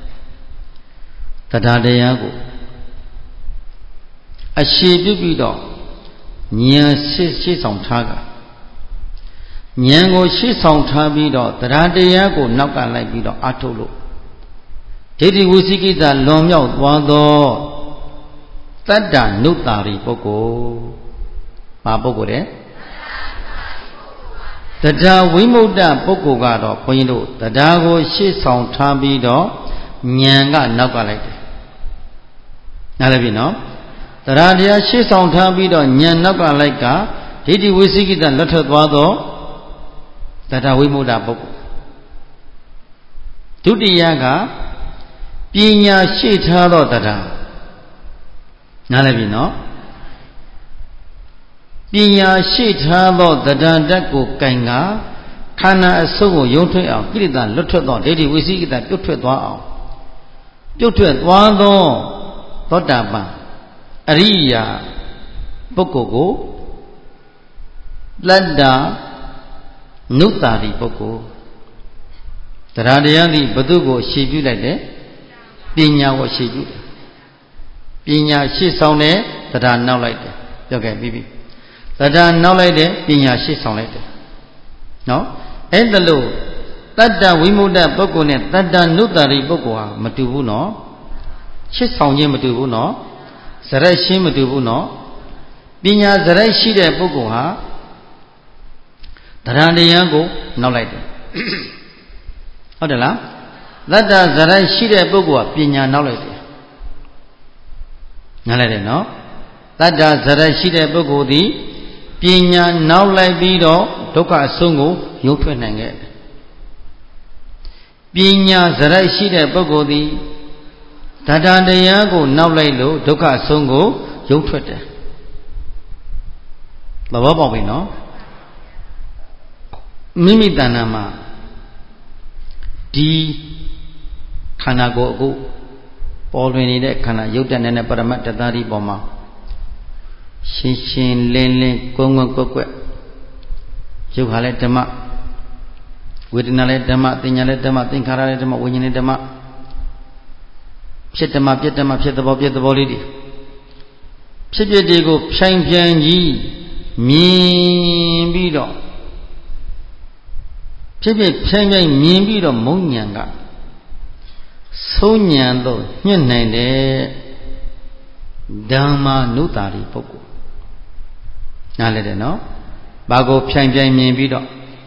တရားတရားကိုအရှိပြုပြီးတော့ဉာဏ်ရှေ့ရှေ့ဆောင်ထားကဉာဏ်ကိုရှေ့ဆောင်ထားပြီးတော့တရားတရားကိုနောက်ကလိုက်ပြီးတော့အထုတ်လို့ဒိဋ္ဌိဝိသိကိစ္စလွန်မြောက်သွားသောတတ္တနုတ္တာရိပုဂ္ဂိုလ်ဘာပုဂ္ဂိုလ်လဲတရားဝိမု ക്ത ပုဂ္ဂိုလ်ကတော့ဘုန်းကြီးတို့တရားကိုရှေ့ဆောင်ထားပြီးတော့ဉာဏ်ကနောက်ကလိုက်တယ်နားလည်ပြီနော်တရားတရားရှေ့ဆောင်ထားပြီးတော့ဉာဏ်နောက်ကလိုက်ကဒိဋ္ဌိဝိသိကိတလွတ်ထွက်သွားသောတရားဝိမု ക്ത ပုဂ္ဂိုလ်ဒုတိယကပညာရှေ့ထားသောတရားနားလည်ပြီနော်ပညာရှိထားသောတရားဓာတ်ကိုကင်ကခန္ဓာအစုပ်ကိုယုံထွက်အောင်ကိလေသာလွတ်ထွက်သောဒိဋ္ဌိဝိသိကိတပြုတ်ထွက်သွားအောင်ပြုတ်ထွက်သွားသောသောတာပန်အရိယာပုဂ္ဂိုလ်ကိုတတ္တနုတ္တာရိပုဂ္ဂိုလ်တရားတရားသည်ဘု து ကိုရှေ့ပြုလိုက်တယ်ပညာကိုရှေ့ပြုတယ်ပညာရှေ့ဆောင်တယ်တရားနောက်လိုက်တယ်ပြောခဲ့ပြီးပြီတရားနောက်လိုက်တယ်ပညာရှေ့ဆောင်လိုက်တယ်နော်အဲ့ဒါလို့တတ္တဝိမု ക്ത ပုဂ္ဂိုလ်နဲ့တတ္တနုတ္တာရိပုဂ္ဂိုလ်ဟာမတူဘူးနော်ရှေ့ဆောင်ခြင်းမတူဘူးနော်ဇရက်ရှင်းမတူဘူးနော်ပညာဇရက်ရှိတဲ့ပုဂ္ဂိုလ်ဟာတရားတရားကိုနောက်လိုက်တယ်ဟုတ်တယ်လား Tata Zarai Shide Bogua, Pina knowledge. Nalade no? Tata Zarai Shide Bogodi, Pina knowledge bido, Doka Sungu, Yutwenange. Pina Zarai Shide Bogodi, Tata Deyago, knowledge, Doka Sungu, Yutwete. The Baba we know. Mimi Danama D Kanago Paul Winnie Kana Yutan and a Paramata Dari Boma Shin Shin Lele Kongo Kokwe Juhaletama Widinaletama, Tinaletama, Tinkaraletama, Winitama Pitama, Pitama, Pitabo, Pitabolidi Pipedigo, Champion Yi Min Bido Pipi Champion Min Bido Munyanga Sonyando, Nyanade Dhamma Nutari Poku Nalede no Bago Champion Min Bido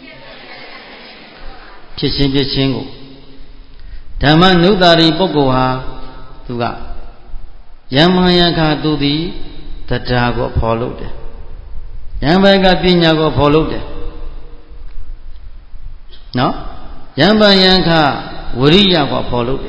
Pishin Pishingo Dhamma Nutari Poku ha Tuga Yamayaka Tudi Tatago followed Yambaga Pinago followed no Yambayanka Wuriya followed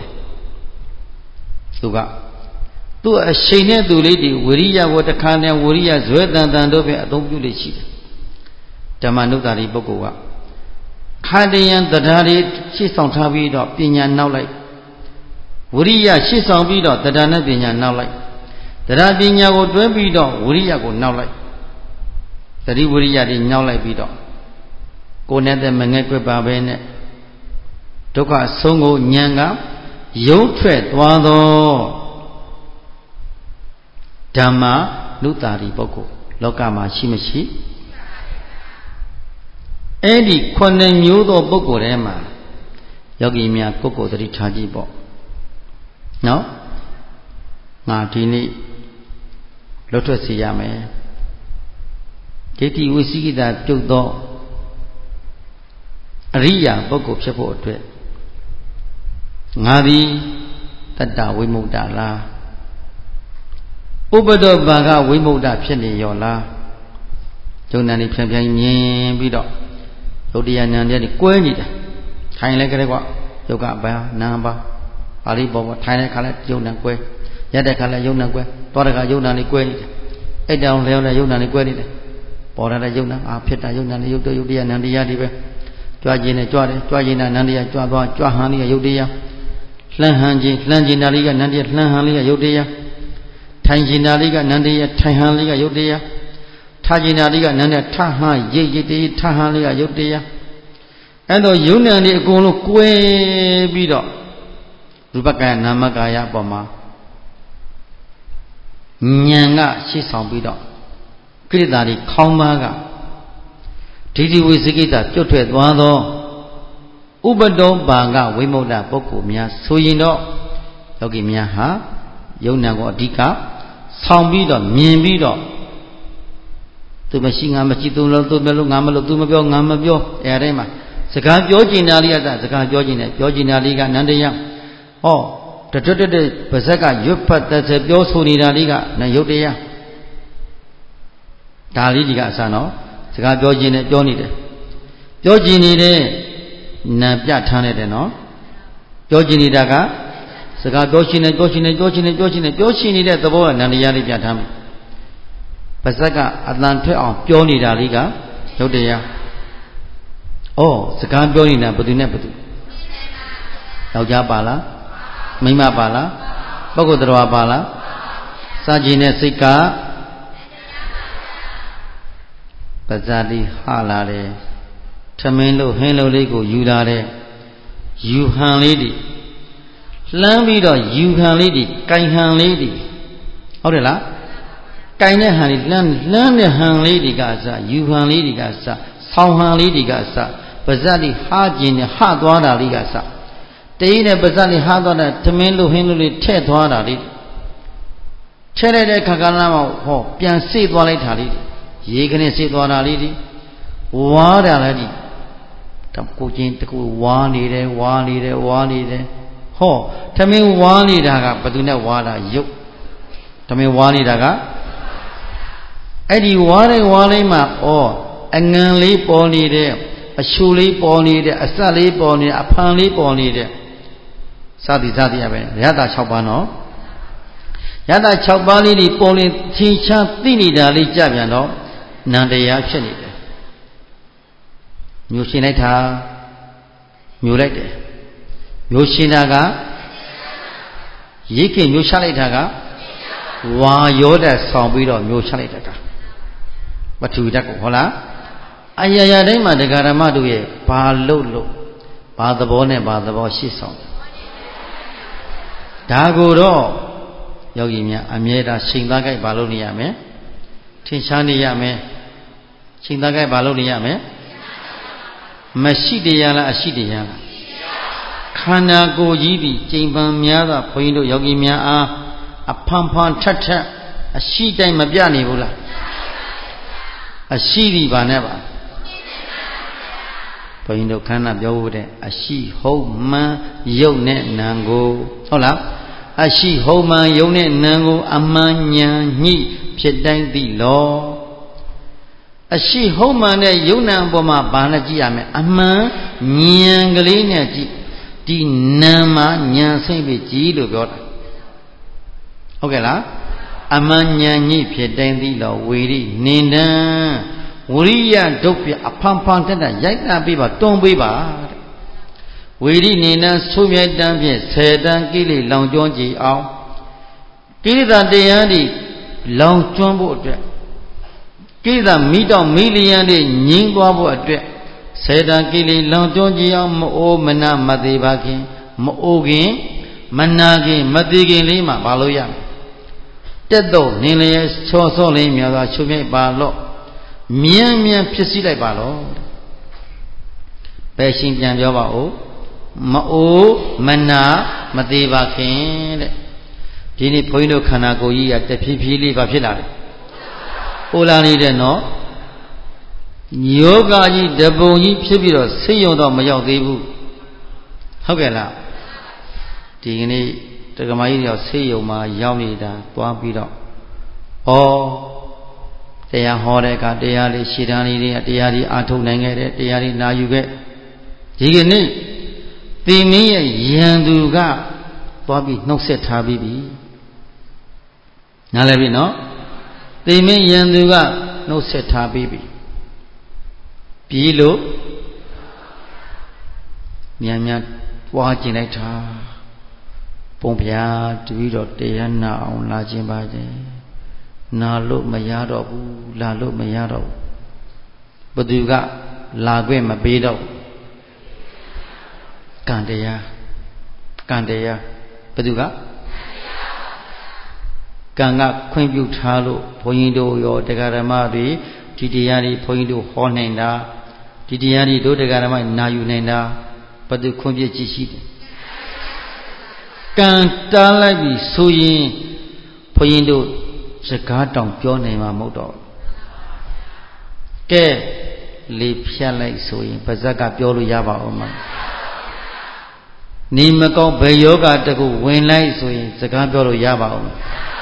Tuga To a Shane to lady Wuriya what a kind of Wuriya Zwedan than Dobe Adobulichi Tamanutari Bogoa Kadian the Dari she's on Tavido Pina now like Wuriya she's on Bido the Dana Pina now like the Rabinya would be dog Wuriya go now like the Wuriya did now like Bido Go net the Mangakwe Babene Toka Songo Nyanga Yo tread Wado Dhamma Nutari Boko Lokama Shimashi Edi Kone Mudo Boko Rema Yogi Mia Koko the Chaji Bo No Martini Lotus Yame Keti Wisi that took do Ria Boko Chapo Ngadi Tata Wimudala Ubado Baga Wimuda Penny Yola Jonani Champion Bido Yodian and the Quenida Tiny Legua Yoga Ba Namba Ali Bobo Tiny Kala Jonakwe Yada Kala Yonakwe Toraga Yonani Quenida Edan Leona Yonani Quenida Porada Yona Apeta Yonani Yodo Yudian and the Yadibe Twajina Twade Twajina Nandia Twaba Twahani Yodia Lanhanji Lanjinaliga Nandia Lanhaliga Yodia Tanjinaliga Nandia Tahanliga Yodia Tajinaliga Nanda Taha Yeti Tahaliga Yodia and the Yunani Golo Que Bido Rubaka Namagaya Boma Nyanga Shisam Bido Kridari Kaumaga Titi Wizikita Jotet Wado Ubado Baga Wimoda Boku Mia Suyino Yogi Mia Ha Yonago Dika Sambido Mimbido To Machine Machito to Melo Namalo to Mabio Namabio Erema Saka Georginalia Saka Georgina Georgina Liga Nandaya Oh the Tote Pasaka Yupat that's a Biosuni Liga Nayodea Daliga Sano Saka Georgina Jonide Georgini Nabja Tanede no Georgini Daga Saka Goshina Goshina Goshina Goshina Goshini the boy Nandayari Jatam Pasaka Atlanta on Pioni Daliga Yodea Oh Saka Bionina Budina Budu Naujabala Mima Bala Bogodra Bala Sajine Sika Bazali Halare Tamelo Hello Lego Yudare Yuhan Lady Lambido Yuhan Lady Kaihan Lady Orela Kaine Hani Lam Lam Han Lady Gaza Yuhan Lady Gaza Sauhan Lady Gaza Bazali Hajin Hadwara Ligasa Taina Bazali Hadwana Tamelo Hello Tetwara Lady Chere Kaganama Ho Pian Sidwale Tali Yegane Sidwara Lady Wada Lady Tam Kujin Taku Wani de Wani de Wani de hô thà mình hóa đi ra cả bắt đầu nè hóa ra dục thà mình hóa đi ra cả ai đi hóa đấy hóa đấy mà ô anh ngang lấy bỏ đi đấy sưu lấy bỏ đi đấy sa lấy bỏ đi đấy phan lấy bỏ đi đấy sao thì sao thì à vậy giá ta sáu ba nó giá ta sáu ba đi đi bỏ đi thiên cha tí đi ra đi chấp nhận đó nàng đây áp chết đi đấy nhiều xin này tha nhiều đấy đấy nhiều xin ra cả ý kiến nhiều sao này tha cả hòa yếu để xong bây giờ nhiều sao này tha cả bắt chui ra cũng là ai ya ya đấy mà để cái mà đuổi ba lô lô ba tập bò này ba tập bò xí xong đã go đó yêu gì nhỉ anh nhớ đã sinh ra cái ba lô này à mẹ thiên sáng này à mẹ sinh ra cái ba lô này à mẹ mà xí đi à là xí đi à khán giả cô gì đi trên bàn nhà đó phải đâu yêu gì nhỉ à à phăng phăng chặt chặt à xí tay mà bia này bula à xí đi bà này bà phải đâu khán giả biểu đấy à xí hậu mà yêu nè nàng côဟုတ်လားအရှိဟောမှန်ယုံတဲ့နံကိုအမှန်ဉာဏ်ညှိဖြစ်တိုင်းသိလောအရှိဟောမှန်တဲ့ယုံနံပေါ်မှာဘာနဲ့ကြည့်ရမလဲအမှန်ဉာဏ်ကလေးနဲ့ကြည့်ဒီနံမှာဉာဏ်စိတ်ပြီးကြည့်လို့ပြောတာဟုတ်ကဲ့လားအမှန်ဉာဏ်ညှိဖြစ်တိုင်းသိလောဝေရိနိန္ဒံဝရိယဒုက္ခအဖန်ဖန်တက်တာရိုက်တာပေးပါတွန်းပေးပါဝေရိနေနံဆုမြိုက်တန်းဖြင့်ဆယ်တန်းကိလေလောင်ကျွမ်းကြည်အောင်ကိလေသာတရားတွေလောင်ကျွမ်းဖို့အတွက်ကိလေသာမိတော့မိလျံတွေငြင်းသွားဖို့အတွက်ဆယ်တန်းကိလေလောင်ကျွမ်းကြည်အောင်မအိုးမနာမသေးပါခင်မအိုးခင်မနာခင်မသေးခင်လေးမှာပါလို့ရမယ်တက်တော့နင်းလျက်ချောစောလေးများစွာဆုမြိုက်ပါလို့မြင်းမြန်းဖြစ်စည်းလိုက်ပါလို့ပဲရှင်ပြန်ပြောပါဦးမအိုးမနာမသေးပါခင်တဲ့ဒီနေ့ဘုန်းကြီးတို့ခန္ဓာကိုယ်ကြီးကတဖြည်းဖြည်းလေးပါဖြစ်လာတယ်။အိုလာနေတဲ့နော်ယောဂကြီးတပုံကြီးဖြစ်ပြီးတော့စိတ်ယုံတော့မရောက်သေးဘူး။ဟုတ်ကဲ့လား။ဒီကနေ့တက္ကမကြီးရောက်စိတ်ယုံမှာရောက်နေတာသွားပြီးတော့ဩတရားဟောတဲ့ကတရားလေးရှည်တန်းလေးတွေကတရားတွေအားထုတ်နိုင်ခဲ့တယ်တရားတွေနာယူခဲ့ဒီကနေ့သင်မင်းရဲ့ယံသူကသွားပြီးနှုတ်ဆက်ထားပြီးပြီနားလည်ပြီနော်သင်မင်းယံသူကနှုတ်ဆက်ထားပြီးပြီပြီးလို့မြန်မြန်ပွားကျင်လိုက်တာပုံပြားတပြီးတော့တရားနာအောင်လာခြင်းပါစေနာလို့မရတော့ဘူးလာလို့မရတော့ဘူးဘသူကလာခွင့်မပေးတော့ကံတရားကံတရားဘယ်သူကကံကခွင့်ပြုထားလို့ဘုန်းကြီးတို့ရောတရားဓမ္မတွေဒီတရားတွေဘုန်းကြီးတို့ဟောနိုင်တာဒီတရားတွေတို့တရားဓမ္မနာယူနိုင်တာဘယ်သူခွင့်ပြုကြည့်ရှိတယ်ကံတားလိုက်ပြီဆိုရင်ဘုန်းကြီးတို့စကားတောင်ပြောနိုင်မှာမဟုတ်တော့ကဲလေဖြတ်လိုက်ဆိုရင်ပါဇက်ကပြောလို့ရပါဦးမလားနေမကောင်းဘယ်ယောဂတကူဝင်လိုက်ဆိုရင်စကားပြောလို့ရပါဦး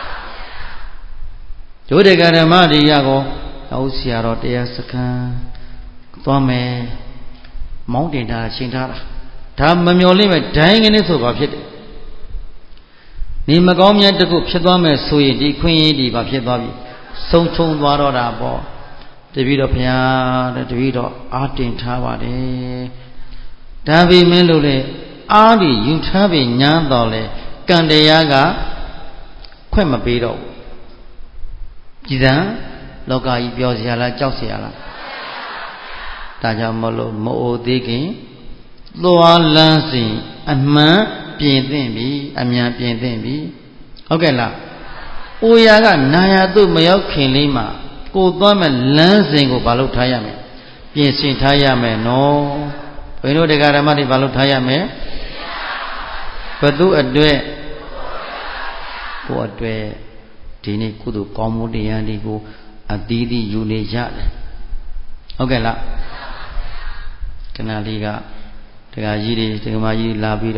ဒုဒကဓမ္မတွေရကောနောက်ဆရာတော်တရားစခန်းသွားမယ်မောင်းတင်တာရှင်းထားတာဒါမမျော်လင့်မဲ့ဒိုင်းကနေဆိုပါဖြစ်တယ်နေမကောင်းမြတ်တကူဖြစ်သွားမယ်ဆိုရင်ဒီခွင့်ရည်ဒီပါဖြစ်သွားပြီဆုံးချုံသွားတော့တာပေါ့တပည့်တော်ဘုရားတပည့်တော်အားတင်ထားပါတယ်ဒါပေမဲ့လို့လေအားဒီယူထားပြီညာတော်လေကံတရားကခွင့်မပေးတော့ဘူးကြည်စံလောကကြီးပြောစရာလားကြောက်စရာလားဒါကြောင့်မလို့မအိုသေးခင်သွားလန်းစဉ်အမှန်ပြင်သင့်ပြီအမြန်ပြင်သင့်ပြီဟုတ်ကဲ့လားအိုရာကနာယာသို့မရောက်ခင်လေးမှာကိုသွားမဲ့လမ်းစဉ်ကိုဘာလို့ထားရမလဲပြင်ဆင်ထားရမယ်နော်ဘယ်လိုတရားဓမ္မတွေဘာလို့ထားရမလဲဘသူအတွက်ကိုအတွက်ဒီနေ့ကုသိုလ်ကောင်းမှုတရားတွေကိုအသီးသီးယူနေရတယ်ဟုတ်ကဲ့လားခဏလေးကတရားကြီးတွေတရားမကြီးလာပြီးတော့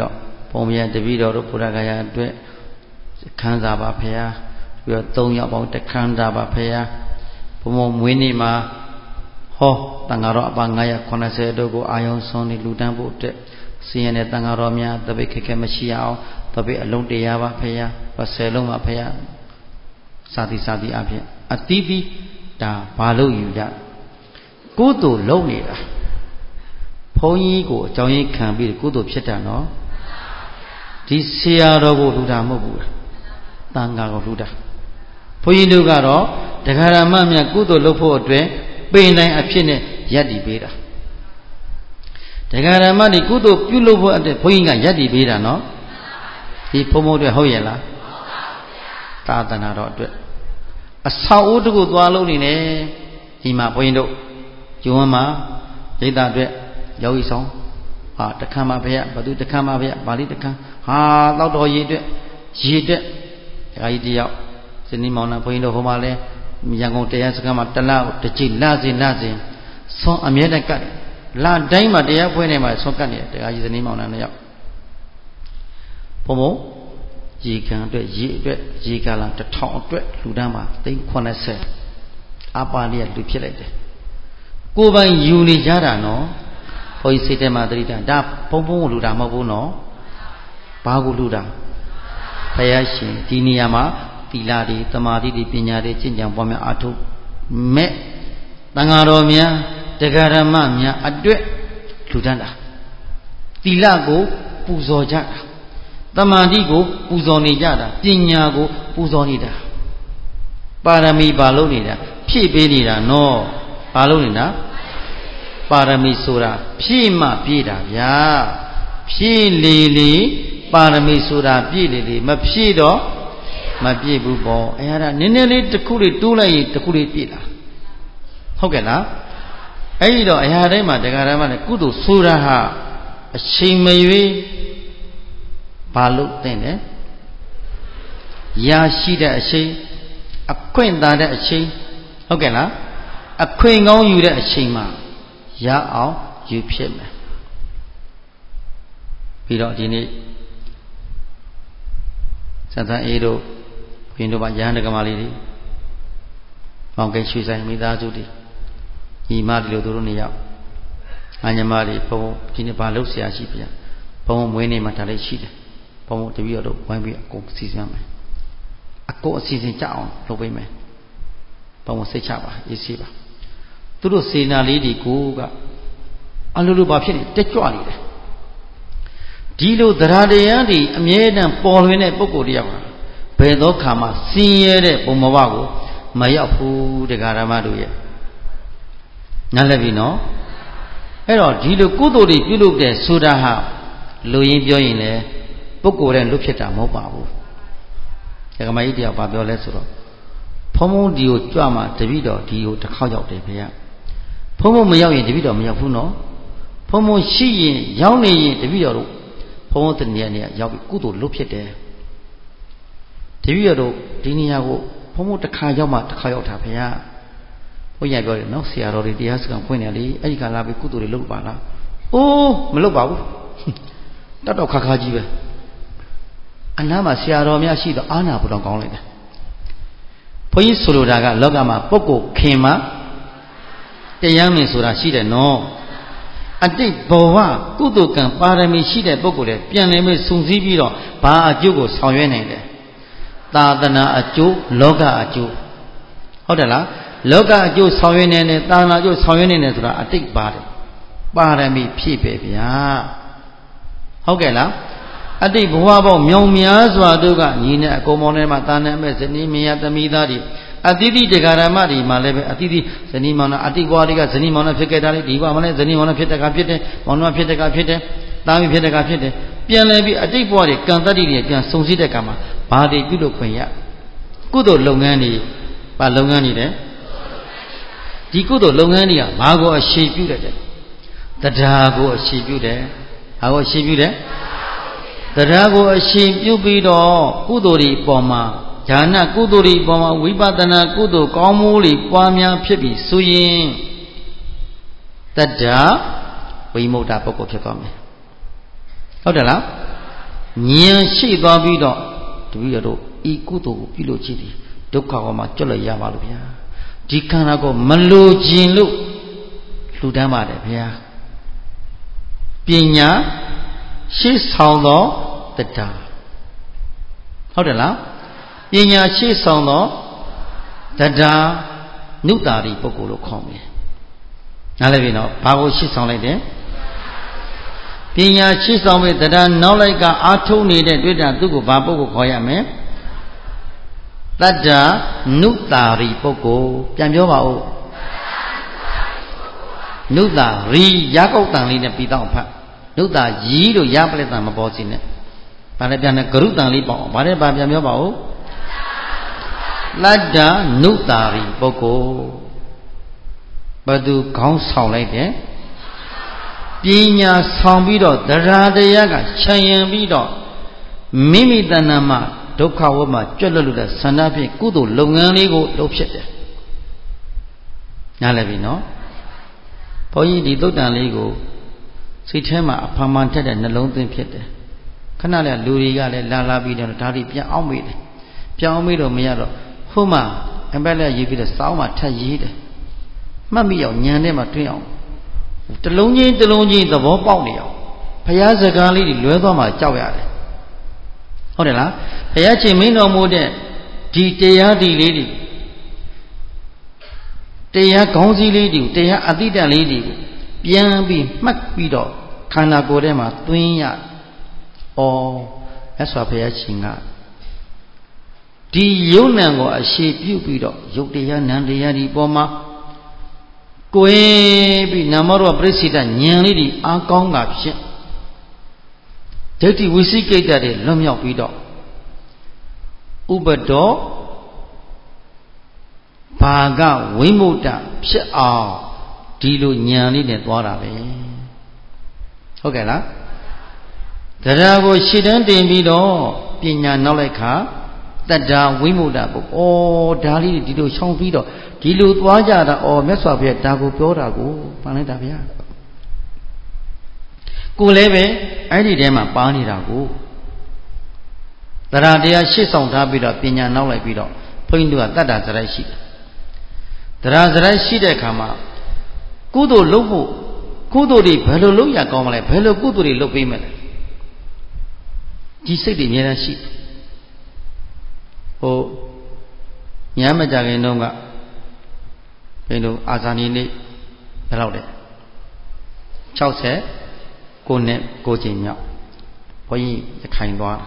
ပုံမြတ်တပည့်တော်တို့ဘုရားဂယာအတွက်ခန်းစားပါဖေဟာပြီးတော့သုံးယောက်ပေါင်းတခန်းစားပါဖေဟာဘုံဘုံမွေးနေ့မှာဟောတန်ဃာတော်အပါnine eightyတို့ကိုအာယုံဆုံးနေလူတန်းဖို့အတွက်စီရင်တဲ့တန်ဃာတော်များတပိတ်ခက်ခဲမရှိအောင်တပိတ်အလုံးတရားပါဖေဟာဆယ်လုံးပါဖေဟာစာတိစာတိအဖြစ်အတိပိဒါဘာလို့ယူကြကုသိုလ်လုပ်နေတာဘုန်းကြီးကိုအကြောင်းရင်းခံပြီးကုသိုလ်ဖြစ်တာနော်ဒီဆရာတော်ကိုလူတာမဟုတ်ဘူးတန်ဃာကိုလူတာဘုန်းကြီးတို့ကတော့တရားဓမ္မမြတ်ကုသိုလ်လုပ်ဖို့အတွက်ပိန်တိုင်းအဖြစ်နဲ့ယက်တည်ပေးတာတရားဓမ္မဒီကုသိုလ်ပြုလုပ်ဖို့အတွက်ဘုန်းကြီးကယက်တည်ပေးတာနော်ဒီဘုံဘုံတွေဟုတ်ရဲ့လားဟုတ်ပါဘူးဗျာသာသနာတော်အတွက်အဆောက်အဦတစ်ခုသွားလို့နေတယ်ဒီမှာဘုန်းကြီးတို့ယုံမှာဒိဋ္ဌအတွက်ယောဂီဆောင်ဟာတခမ်းပါဗျာဘသူတခမ်းပါဗျာပါဠိတခမ်းဟာတောက်တော်ရည်အတွက်ရည်အတွက်ဒါကြီးတယောက်စနေမောင်နှံဘုန်းကြီးတို့ဟိုမှာလဲရန်ကုန်တရားစခန်းမှာတလားတစ်ကြိမ်လစဉ်လစဉ်ဆွမ်းအမြဲတမ်းကတ်လတိုင်းမှာတရားပွဲနေမှာဆွမ်းကတ်နေတယ်တရားကြီးစနေမောင်နှံနှစ်ယောက်ဘုံဘုံရေခံအတွက်ရေအတွက်ရေကာလာတစ်ထောင်အတွက်လူတန်းမှာသိန်းeightyအပါလေးကလူဖြစ်လိုက်တယ်ကိုယ်ပိုင်ယူနေကြတာနော်ဘုန်းကြီးစိတ်ထဲမှာသတိထားဒါဘုံဘုံကိုလူတာမဟုတ်ဘူးနော်ဘာကိုလူတာဘုရားရှင်ဒီနေရာမှာသီလတွေသမာဓိတွေပညာတွေကျင့်ကြံပွားများအားထုတ်မဲ့တန်ဃာတော်များတရားဓမ္မများအတွက်လူတန်းတာသီလကိုပူဇော်ကြတာသမာဓိကိုပူဇော်နေကြတာပညာကိုပူဇော်နေတာပါရမီဘာလို့နေတာဖြည့်ပေးနေတာနော်ဘာလို့နေတာပါရမီဆိုတာဖြည့်မှပြည့်တာဗျာဖြည့်လေလေပါရမီဆိုတာပြည့်လေလေမဖြည့်တော့မပြည့်ဘူးပေါ့အဲဒါနည်းနည်းလေးတစ်ခုလေးတိုးလိုက်ရင်တစ်ခုလေးပြည့်လာဟုတ်ကဲ့လားအဲ့ဒီတော့အရာတိုင်းမှာတရားဓမ္မနဲ့ကုသိုလ်ဆိုတာဟာအချိန်မရွေးဘာလို့တဲ့လဲရာရှိတဲ့အချိန်အခွင့်သာတဲ့အချိန်ဟုတ်ကဲ့လားအခွင့်ကောင်းယူတဲ့အချိန်မှာရအောင်ယူဖြစ်မယ်ပြီးတော့ဒီနေ့စသန်အေးတို့ဘုရင်တို့ကရဟန်းတက္ကမလေးတွေမောင်ကိတ်ရွှေဆိုင်မိသားစုတွေညီမတွေလို့သူတို့နေရောက်အညီမတွေဘုံဒီနေ့ဘာလုပ်ဆရာရှိပြဘုံမွေးနေ့မှာဒါလေးရှိတယ်ဘုံတပည့်တော်ဝိုင်းပြီးအကုန်စီစဉ်မယ်အကုန်အစီအစဉ်ကြအောင်လုပ်ပေးမယ်ဘုံစိတ်ချပါအေးဆေးပါသူတို့စေနာလေးတွေကိုကအလိုလိုဘာဖြစ်နေတက်ကြွနေတယ်ဒီလိုသရတရားတွေအမြဲတမ်းပေါ်လွင်တဲ့ပုဂ္ဂိုလ်တယောက်ဟာဘယ်သောခါမှစင်ရဲတဲ့ဘုံဘဝကိုမရောက်ဘူးတရားဓမ္မတို့ရဲ့နားလည်ပြီနော်အဲ့တော့ဒီလိုကုသိုလ်တွေပြုလုပ်တဲ့ဆိုတာဟာလူရင်းပြောရင်လည်းပုဂ္ဂိုလ်တဲ့လွတ်ဖြစ်တာမဟုတ်ပါဘူးဒကမကြီးတယောက်ဘာပြောလဲဆိုတော့ဖုံဖုံဒီကိုကြွမှာတပည့်တော်ဒီကိုတစ်ခေါက်ရောက်တယ်ဖေရဖုံဖုံမရောက်ရင်တပည့်တော်မရောက်ဘူးနော်ဖုံဖုံရှိရင်ရောက်နေရင်တပည့်တော်တို့ဖုံဖုံတနေရာနေရာရောက်ပြီးကုသိုလ်လွတ်ဖြစ်တယ်တပည့်တော်တို့ဒီနေရာကိုဖုံဖုံတစ်ခါရောက်မှတစ်ခါရောက်တာဖေရဘုရားပြောတယ်နော်ဆရာတော်တွေတရားစခန်းဖွင့်နေလေအဲ့ဒီကလာပြီးကုသိုလ်တွေလုပ်ပါလားအိုးမလုပ်ပါဘူးတောက်တောက်ခါခါကြီးပဲအနားမှာဆရာတော်များရှိတော့အာနာဘုတော်ကောင်းလိုက်တယ်ဘုန်းကြီးဆိုလိုတာကလောကမှာပုဂ္ဂိုလ်ခင်မှာတရားမင်းဆိုတာရှိတယ်နော်အတိတ်ဘဝကုသိုလ်ကံပါရမီရှိတဲ့ပုဂ္ဂိုလ်တွေပြန်လည်ပြီးစုံစည်းပြီးတော့ဘာအကျိုးကိုဆောင်ရွက်နိုင်တယ်သာသနာအကျိုးလောကအကျိုးဟုတ်တယ်လားလောကအကျိုးဆောင်ရွက်နေတယ်သာသနာအကျိုးဆောင်ရွက်နေတယ်ဆိုတာအတိတ်ပါတယ်ပါရမီဖြည့်ပဲဗျာဟုတ်ကဲ့လားအတိတ်ဘဝပေါင်းမြောင်များစွာတို့ကညီနဲ့အကုန်မောင်းထဲမှာတာနဲ့မဲ့ဇနီးမယားသမီးသားတွေအတိတိတရားဓမ္မတွေမှာလည်းပဲအတိတိဇနီးမောင်နှံအတိတ်ဘဝတွေကဇနီးမောင်နှံဖြစ်ခဲ့တာလေဒီဘဝမှာလည်းဇနီးမောင်နှံဖြစ်တဲ့ကဖြစ်တယ်မောင်နှံဖြစ်တဲ့ကဖြစ်တယ်တာမီဖြစ်တဲ့ကဖြစ်တယ်ပြန်လဲပြီးအတိတ်ဘဝတွေကံတတ္တိတွေပြန်စုံစည်းတဲ့ကမှာဘာတွေပြုလုပ်ခွင့်ရကုသိုလ်လုပ်ငန်းတွေဘာလုပ်ငန်းတွေလဲဒီကုသိုလ်လုပ်ငန်းတွေကဘာကိုအရှိပြုတယ်တရားကိုအရှိပြုတယ်ဘာကိုအရှိပြုတယ်တရားကိုအရှိပြုပြီးတော့ကုသိုလ်တွေပေါ်မှာဉာဏ်ကုသိုလ်တွေပေါ်မှာဝိပဿနာကုသိုလ်ကောင်းမှုတွေပွားများဖြစ်ပြီးဆိုရင်တတ္တဝိမု ക്ത ပုဂ္ဂိုလ်ဖြစ်သွားမယ်ဟုတ်တယ်လားဉာဏ်ရှိသွားပြီးတော့တပည့်တော်ဤကုသိုလ်ကိုပြုလို့ကြည့်တယ်ဒုက္ခကမှကျွတ်လို့ရပါလို့ဗျာဒီခန္ဓာကိုမလိုခြင်းလို့လှူဒန်းပါတယ်ဗျာပညာရှေ့ဆောင်သောတရားဟုတ်တယ်လားပညာရှေ့ဆောင်သောတရားနုတာရီပုဂ္ဂိုလ်လို့ခေါ်မယ်နားလည်ပြီနော်ဘာကိုရှေ့ဆောင်လိုက်တယ်ပညာရှေ့ဆောင်ပြီးတရားနောက်လိုက်ကအာထုံနေတဲ့တွေ့တာသူ့ကိုဘာပုဂ္ဂိုလ်ခေါ်ရမလဲတတ္တနုတာရီပုဂ္ဂိုလ်ပြန်ပြောပါဦးနုတာရီရကောက်တန်လေးနဲ့ပြီးတော့ဖတ်နုတာရီလို့ရပလက်တန်မပေါ်စီနဲ့ဘာလဲပြန်နဲ့ဂရုတန်လေးပေါ့ဘာလဲဘာပြန်ပြောပါဦးတတ္တနုတာရီပုဂ္ဂိုလ်ဘယ်သူခေါင်းဆောင်လိုက်တယ်ပညာဆောင်ပြီးတော့တရားတရားကခြံရံပြီးတော့မိမိတဏ္ဍာမှာဒုက္ခဝမှာကြွက်လွတ်လို့တဲ့ဆန္ဒဖြင့်ကုသိုလ်လုပ်ငန်းလေးကိုလုပ်ဖြစ်တယ်နားလည်ပြီနော်ဘုန်းကြီးဒီသုတ်တန်လေးကိုစိတ်ထဲမှာအဖန်မှန်ထက်တဲ့နှလုံးသွင်းဖြစ်တယ်ခဏလေးလူတွေကလည်းလာလာပြီးတော့ဒါတွေပြန်အောင်မေးတယ်ပြန်အောင်မေးတော့မရတော့ဟိုမှာအပတ်လက်ရေးပြီးတော့စောင်းမှထက်ရေးတယ်မှတ်မိအောင်ညံထဲမှာတွင်းအောင်တလုံးချင်းတလုံးချင်းသဘောပေါက်နေအောင်ဘုရားစကားလေးတွေလွဲသွားမှကြောက်ရတယ်ဟုတ်တယ်လားဘုရားရှင်မင်းတော်မူတဲ့ဒီတရားဒီလေးတွေတရားကောင်းစည်းလေးတွေတရားအတိတ်လေးတွေကိုပြန်ပြီးမှတ်ပြီးတော့ခန္ဓာကိုယ်ထဲမှာသွင်းရဩအဲ့ဆိုဘုရားရှင်ကဒီယုံ nant ကိုအရှိပြုပြီးတော့ယုတ်တရားနံတရားဒီပေါ်မှာကိုယ်ပြီးနာမရောပရိစ္ဆေဒဉာဏ်လေးတွေအားကောင်းတာဖြစ်ဒိဋ္ဌိဝိသိကိတ္တတွေလွတ်မြောက်ပြီးတော့ဥပဒောဘာကဝိမု ക്ത ဖြစ်အောင်ဒီလိုဉာဏ်လေးနဲ့သွားတာပဲဟုတ်ကဲ့လားတရားကိုရှင်းတန်းတင်ပြီးတော့ပညာနောက်လိုက်ခါတတ္တာဝိမု ക്ത ပုဩဒါလေးဒီလိုရှောင်ပြီးတော့ဒီလိုသွားကြတာဩမြတ်စွာဘုရားဒါကိုပြောတာကိုပန်လိုက်တာဗျာကိုလည်းပဲအဲ့ဒီထဲမှာပါနေတာကိုတရားတရားရှေ့ဆောင်ထားပြီးတော့ပညာနောက်လိုက်ပြီးတော့ဘုန်းကြီးတို့ကတတ္တာစရိုက်ရှိတယ်တရားစရိုက်ရှိတဲ့အခါမှာကုသိုလ်လုပ်ဖို့ကုသိုလ်တွေဘယ်လိုလုပ်ရကောင်းမလဲဘယ်လိုကုသိုလ်တွေလုပ်ပေးမလဲဒီစိတ်တွေအများကြီးရှိတယ်ဟိုညမကြခင်တုန်းကဘယ်လိုအာဇာနည်နေ့ဘယ်လောက်လဲ၆၀ကိုနှစ်ကိုချိန်မြောက်ဘုန်းကြီးရခိုင်သွား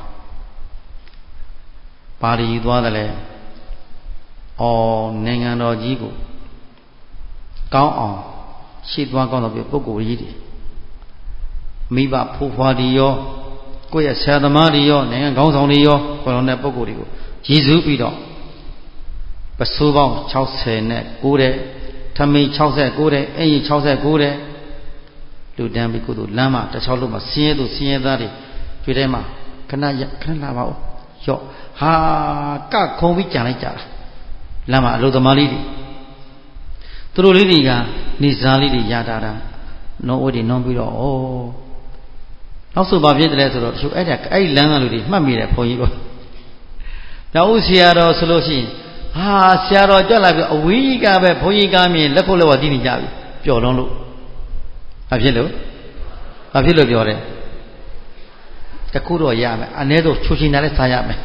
ပါရီသွားတယ်လေအော်နိုင်ငံတော်ကြီးကိုကောင်းအောင်ရှေ့သွားကောင်းတော့ပြပုဂ္ဂိုလ်ကြီးတွေမိဘဖိုးဖွားတွေရောကိုယ့်ရဲ့ဆရာသမားတွေရောနိုင်ငံခေါင်းဆောင်တွေရောခေါင်းဆောင်တဲ့ပုဂ္ဂိုလ်တွေကိုရည်စူးပြီးတော့ပစိုးပေါင်း၆၀နဲ့၉တဲ့ထမိန်၆၉တဲ့အိမ်ကြီး၆၉တဲ့လူတန်းပြီးကုသိုလ်လမ်းမှာတစ်ချောင်းလုံးမှာဆင်းရဲသူဆင်းရဲသားတွေတွေ့ထဲမှာခဏခဏလာပါဦးရော့ဟာကခုံပြီးကြံလိုက်ကြတာလမ်းမှာအလုသမားလေးတွေသူတို့လေးတွေကနေစားလေးတွေရတာတာနောဝတ်တွေနှောင်းပြီးတော့ဩနောက်ဆုံးဘာဖြစ်တယ်လဲဆိုတော့သူအဲ့ဒါအဲ့လမ်းကလူတွေမှတ်မိတယ်ဘုန်းကြီးကနောက်ဦးဆရာတော်ဆိုလို့ရှိရင်ဟာဆရာတော်ကြွလာပြီးအဝေးကြီးကပဲဘုန်းကြီးကားမြင်လက်ခုပ်လက်ဝါးတီးနေကြပြီပျော်လုံးလို့ဘာဖြစ်လို့ဘာဖြစ်လို့ပြောတယ်တခုတော့ရမယ်အနည်းဆုံးချူချင်တာလည်းစားရမယ်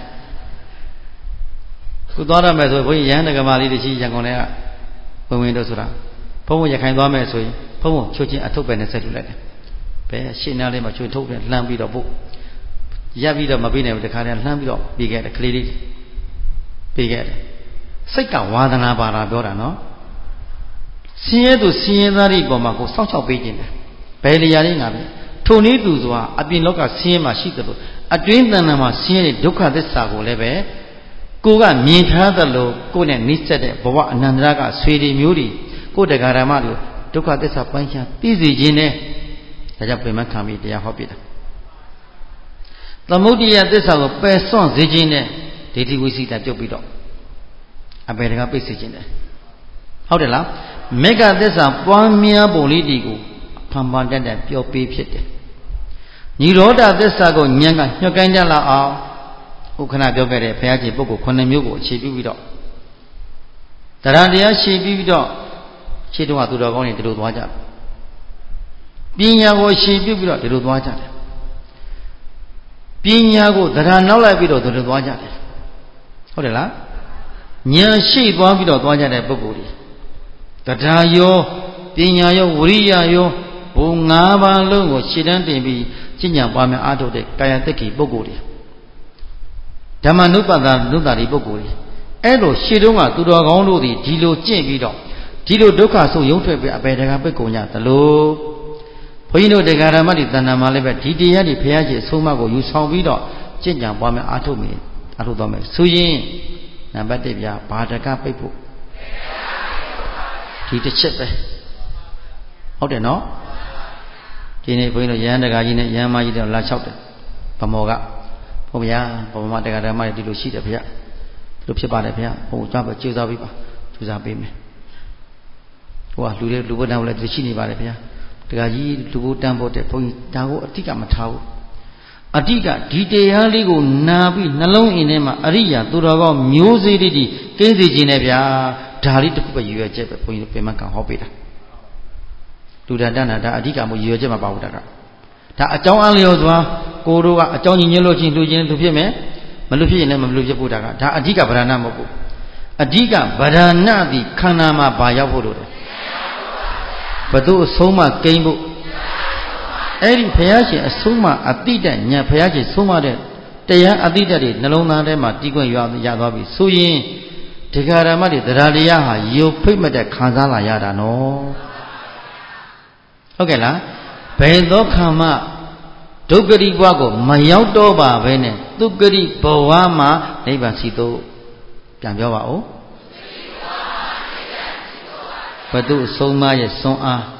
ခုသွားရမယ်ဆိုဘုန်းကြီးရဟန်းတက္ကမလေးတွေရှိရန်ကုန်ထဲကဝင်ဝင်တို့ဆိုတာဘုန်းဘုန်းရခိုင်သွားမယ်ဆိုရင်ဘုန်းဘုန်းချူချင်အထုပ်ပဲနဲ့ဆက်ထုတ်လိုက်တယ်ဘယ်ရှင်းနာလေးမှာချွေထုတ်တယ်လှမ်းပြီးတော့ပို့ရပ်ပြီးတော့မပြီးနိုင်ဘူးတခါတည်းလှမ်းပြီးတော့ပြီးခဲ့တယ်ကလေးလေးပြီးခဲ့တယ်စိတ်ကဝါဒနာပါတာပြောတာနော်ဆင်းရဲသူဆင်းရဲသားတွေပေါ်မှာကိုစောင့်ရှောက်ပေးခြင်းတယ်ဘယ်နေရာလေးငါပြီထုံနည်းသူဆိုတာအပြင်လောကဆင်းရဲမှာရှိတယ်လို့အတွင်းတဏ္ဍာမှာဆင်းရဲတဲ့ဒုက္ခသစ္စာကိုလည်းပဲကိုကမြင်ထားသလိုကိုနဲ့နှိစက်တဲ့ဘဝအနန္တရကဆွေတွေမျိုးတွေကိုတရားဓမ္မတွေဒုက္ခသစ္စာပိုင်းခြားသိစေခြင်းနဲ့ဒါကြောင့်ပြင်မခံပြီးတရားဟောပြတာသမုဒိယသစ္စာကိုပယ်စွန့်စေခြင်းနဲ့ဒိဋ္ဌိဝိသိတာပြုတ်ပြီးတော့အပေတကပိတ်စေခြင်းတယ်ဟုတ်တယ်လားမေဃသစ္စာပွားများပုံလေးဒီကိုဖန်ဖန်တက်တက်ပြောပေးဖြစ်တယ်နိရောဓသစ္စာကိုဉာဏ်ကညှို့ကိုင်းကြလောက်အောင်ဥက္ခဏပြောခဲ့တဲ့ဘုရားရှင်ပုဂ္ဂိုလ်ခုနှစ်မျိုးကိုအခြေပြုပြီးတော့တရားတရားရှင်းပြီးတော့ရှင်းတော့သူတော်ကောင်းတွေဒီလိုသွားကြတယ်ပညာကိုရှင်းပြုပြီးတော့ဒီလိုသွားကြတယ်ပညာကိုတရားနောက်လိုက်ပြီးတော့ဒီလိုသွားကြတယ်ဟုတ်တယ်လားဉာဏ်ရှိသွားပြီးတော့သွားကြတဲ့ပုဂ္ဂိုလ်တွေတရားရောပညာရောဝိရိယရောဘုံ၅ပါးလုံးကိုရှင်းတန်းတင်ပြီးကျင့်ကြံပွားများအားထုတ်တဲ့ကာယတက္ကိပုဂ္ဂိုလ်တွေဓမ္မနုပဒနုတ္တိပုဂ္ဂိုလ်တွေအဲ့လိုရှေ့တုန်းကသူတော်ကောင်းတို့ဒီဒီလိုကျင့်ပြီးတော့ဒီလိုဒုက္ခဆိုရုံထွက်ပြီးအပေတကပိတ်ကုန်ကြသလိုဘုန်းကြီးတို့တရားဓမ္မတွေတဏ္ဍာမှာလည်းပဲဒီတရားတွေဘုရားကြီးအဆုံးအမကိုယူဆောင်ပြီးတော့ကျင့်ကြံပွားများအားထုတ်မယ်အားထုတ်တော့မယ်ဆိုရင်နံပါတ်၁ပြဘာတကပိတ်ဖို့ဒီတစ်ချက်ပဲဟုတ်တယ်နော်ဒီနေ့ဘုန်းကြီးတို့ရဟန်းတရားကြီးနဲ့ရဟန်းမကြီးတို့လာလျှောက်တယ်ဗမောကဘုရားဗမောတရားဓမ္မတွေဒီလိုရှိတယ်ဘုရားလို့ဖြစ်ပါတယ်ဗျာဟိုကြောက်ပဲကြိုးစားပြီးပါကြိုးစားပေးမယ်ဟိုကလူတွေလူဘုဒ္ဓဘုလည်းသူရှိနေပါတယ်ဗျာတခါကြီးလူဘုတန်းဖို့တဲ့ဘုန်းကြီးဒါကိုအတိကမထားဘူးအတိကဒီတရားလေးကိုနာပြီးနှလုံးအင်းထဲမှာအရိယာသူတော်ကောင်းမျိုးစေ့တွေကိန်းစီခြင်းနဲ့ဗျာဒါလေးတစ်ခုပဲရွယ်ချက်ပဲဘုန်းကြီးပြင်မကဟောပေးတာလူဒါတဏ္ဍာဒါအဓိကမို့ရွယ်ချက်မှာပါဘူးတာကဒါအကြောင်းအလျော်စွာကိုတို့ကအကြောင်းညင်ညွှန်လို့ချင်းလူချင်းသူဖြစ်မယ်မလို့ဖြစ်ရင်လည်းမလို့ဖြစ်ဖို့တာကဒါအဓိကဗရဏမဟုတ်ဘူးအဓိကဗရဏသည်ခန္ဓာမှာဘာရောက်ဖို့လို့လဲဘသူအဆုံးမကိန်းဖို့အဲ့ဒီဘုရားရှင်အဆုံးမအတိတ်ဉာဏ်ဘုရားရှင်ဆုံးမတဲ့တရားအတိတ်တွေနှလုံးသားထဲမှာတီးခွင့်ရရသွားပြီဆိုရင်ဒီဃာရမတွေတရားတရားဟာယုတ်ဖိတ်မဲ့တဲ့ခံစားလာရတာနော်ဟုတ်ကဲ့လားဘယ်သောခါမှဒုက္ခရိဘဝကိုမရောက်တော့ပါပဲနဲ့ဒုက္ခရိဘဝမှာနိဗ္ဗာန်စီသို့ပြန်ပြောပါဦးဘသူအဆုံးမရဲ့စွန်းအား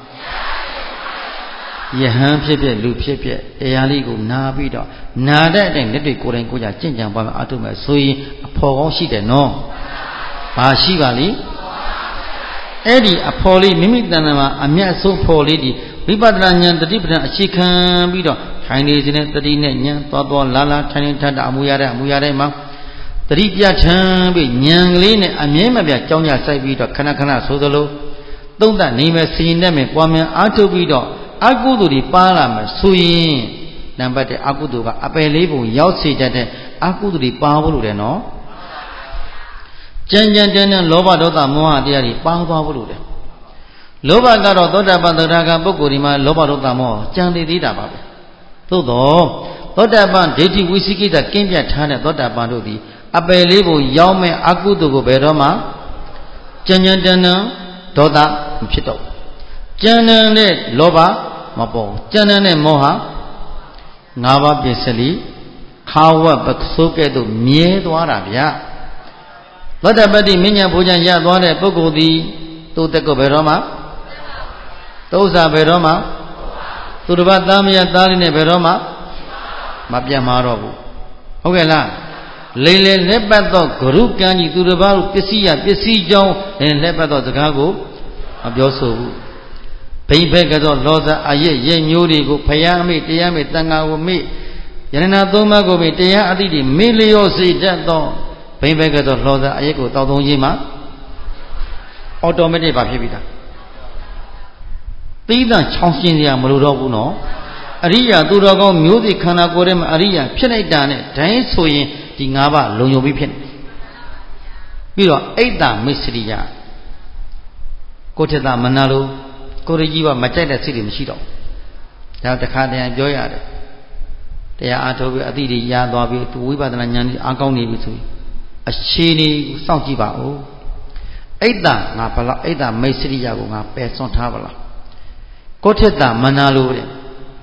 ယဟန်ဖြစ်ဖြစ်လူဖြစ်ဖြစ်တရားလေးကိုနာပြီးတော့နာတဲ့အတိုင်းလက်တွေကိုယ်တိုင်ကိုယ်ကြကြင်ကြံပါမယ်အထုမယ်ဆိုရင်အဖော်ကောင်းရှိတယ်နော်ဘာရှိပါလိအဲ့ဒီအဖော်လေးမိမိတဏ္ဍာမှာအမျက်ဆုံးဖော်လေးဒီဝိပဿနာဉာဏ်တတိပဌာန်အခြေခံပြီးတော့ထိုင်နေခြင်းနဲ့တတိနဲ့ဉာဏ်သွားသွားလာလာထိုင်နေထတာအမှုရတဲ့အမှုရတဲ့မှာတတိပြဋ္ဌာန်းပြီးဉာဏ်ကလေးနဲ့အမြဲမပြတ်ကြောင်းကြစိုက်ပြီးတော့ခဏခဏဆိုသလိုသုံးသပ်နေမယ်စီရင်တတ်မယ်ပွားများအားထုတ်ပြီးတော့အကုသိုလ်တွေပါလာမယ်ဆိုရင်နံပါတ်၁အကုသိုလ်ကအပယ်လေးပုံရောက်စေတတ်တဲ့အကုသိုလ်တွေပါဖို့လို့တယ်နော်ကြံကြံတန်းတန်းလောဘဒေါသမောဟတရားတွေပါသွားဖို့လို့တယ်လောဘကတော့သောတာပန်သရဂံပုဂ္ဂိုလ်ဒီမှာလောဘဒေါသမောဟကြံသေးသေးတာပါပဲသို့တော့သောတာပန်ဒိဋ္ဌိဝိသိကိစ္စကင်းပြတ်ထားတဲ့သောတာပန်တို့သည်အပယ်လေးပုံရောက်မဲ့အကုသိုလ်ကိုဘယ်တော့မှကြံကြံတန်းတန်းဒေါသမဖြစ်တော့ကြံတန်းတဲ့လောဘမပေါ်ကြံတန်းတဲ့မောဟငါးပါးပြည့်စလီခါဝတ်ပစိုးကဲ့သို့မြဲသွားတာဗျာသောတာပတ္တိမဉ္ဇဉ်ဘုရားရသွားတဲ့ပုဂ္ဂိုလ်သည်သူတက်ကိုဘယ်တော့မှသုစ္စာဘယ်တော့မှသူတစ်ပါးသားမယားသားလေးနဲ့ဘယ်တော့မှမပြတ်မှာတော့ဘူးဟုတ်ကဲ့လားလိမ်လေလက်ပတ်သောဂရုကံကြီးသူတစ်ပါးကိုပစ္စည်းရပစ္စည်းကြောင်းလက်ပတ်သောစကားကိုမပြောဆိုဘူးဘိမ့်ဖက်ကသောလောဇအယက်ရဲ့မျိုးတွေကိုဖယားအမိတရားမိတန်ဃာကိုမိယန္နာသုံးပါးကိုမိတရားအသည့်တွေမေလျော့စေတတ်သောဘိမ့်ဖက်ကသောလောဇအယက်ကိုတောက်သုံးခြင်းမှာအော်တိုမက်တစ်ပါဖြစ်ပြီလားသီးသန့်ချောင်းရှင်းစရာမလိုတော့ဘူးနော်အရိယာသူတော်ကောင်းမျိုးစိခန္ဓာကိုယ်ထဲမှာအရိယာဖြစ်လိုက်တာနဲ့ဒိုင်းဆိုရင်ဒီ၅ပါးလုံယုံပြီးဖြစ်နေပြီးတော့အိတ်တမစ္စရိယကိုထက်တာမနာလို့ကိုရကြီးကမကြိုက်တဲ့စိတ်တွေမရှိတော့ဒါတခါတည်းပြောရတယ်တရားအားထုတ်ပြီးအတိတွေရသွားပြီးသူဝိပဿနာဉာဏ်ကြီးအားကောင်းနေပြီဆိုရင်အခြေအနေကိုစောင့်ကြည့်ပါဦးအိတ်တငါဘလောက်အိတ်တမိတ်စရိယကိုငါပယ်စွန့်ထားပါလားကိုထက်တာမနာလို့တဲ့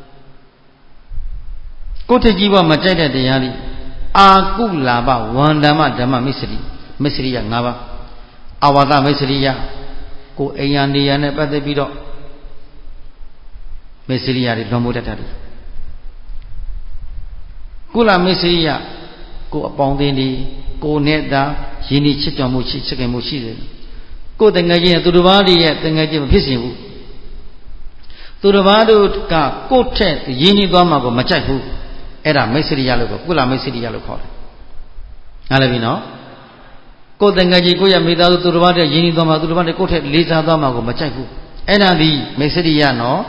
ကိုထက်ကြီးကမကြိုက်တဲ့တရားလေးအာကုလာဘဝန္ဓမဓမ္မမိတ်စရိမိတ်စရိယ၅ပါးအဝါဒမိတ်စရိယကိုအိမ်ယာနေရာနဲ့ပတ်သက်ပြီးတော့မိတ်စရိယတွေလွန်မိုးတတ်တယ်ကုလမိတ်စရိယကိုအပေါင်းအသင်းဒီကိုနဲ့သာယဉ်ဤချစ်ကြောင်မှုရှိချစ်ခင်မှုရှိတယ်ကိုတငယ်ချင်းသူတစ်ပါးတွေရဲ့တငယ်ချင်းမဖြစ်စေဘူးသူတစ်ပါးတို့ကကိုယ့်ထက်ရင်းနှီးသွားမှာကိုမကြိုက်ဘူးအဲ့ဒါမိတ်ဆွေရလို့ကိုကုလမိတ်ဆွေရလို့ခေါ်တယ်နားလည်ပြီနော်ကိုယ်တန်ငယ်ကြီးကိုယ့်ရဲ့မိသားစုသူတစ်ပါးတည်းရင်းနှီးသွားမှာသူတစ်ပါးတည်းကိုယ့်ထက်လေးစားသွားမှာကိုမကြိုက်ဘူးအဲ့ဒါဒီမိတ်ဆွေရနော်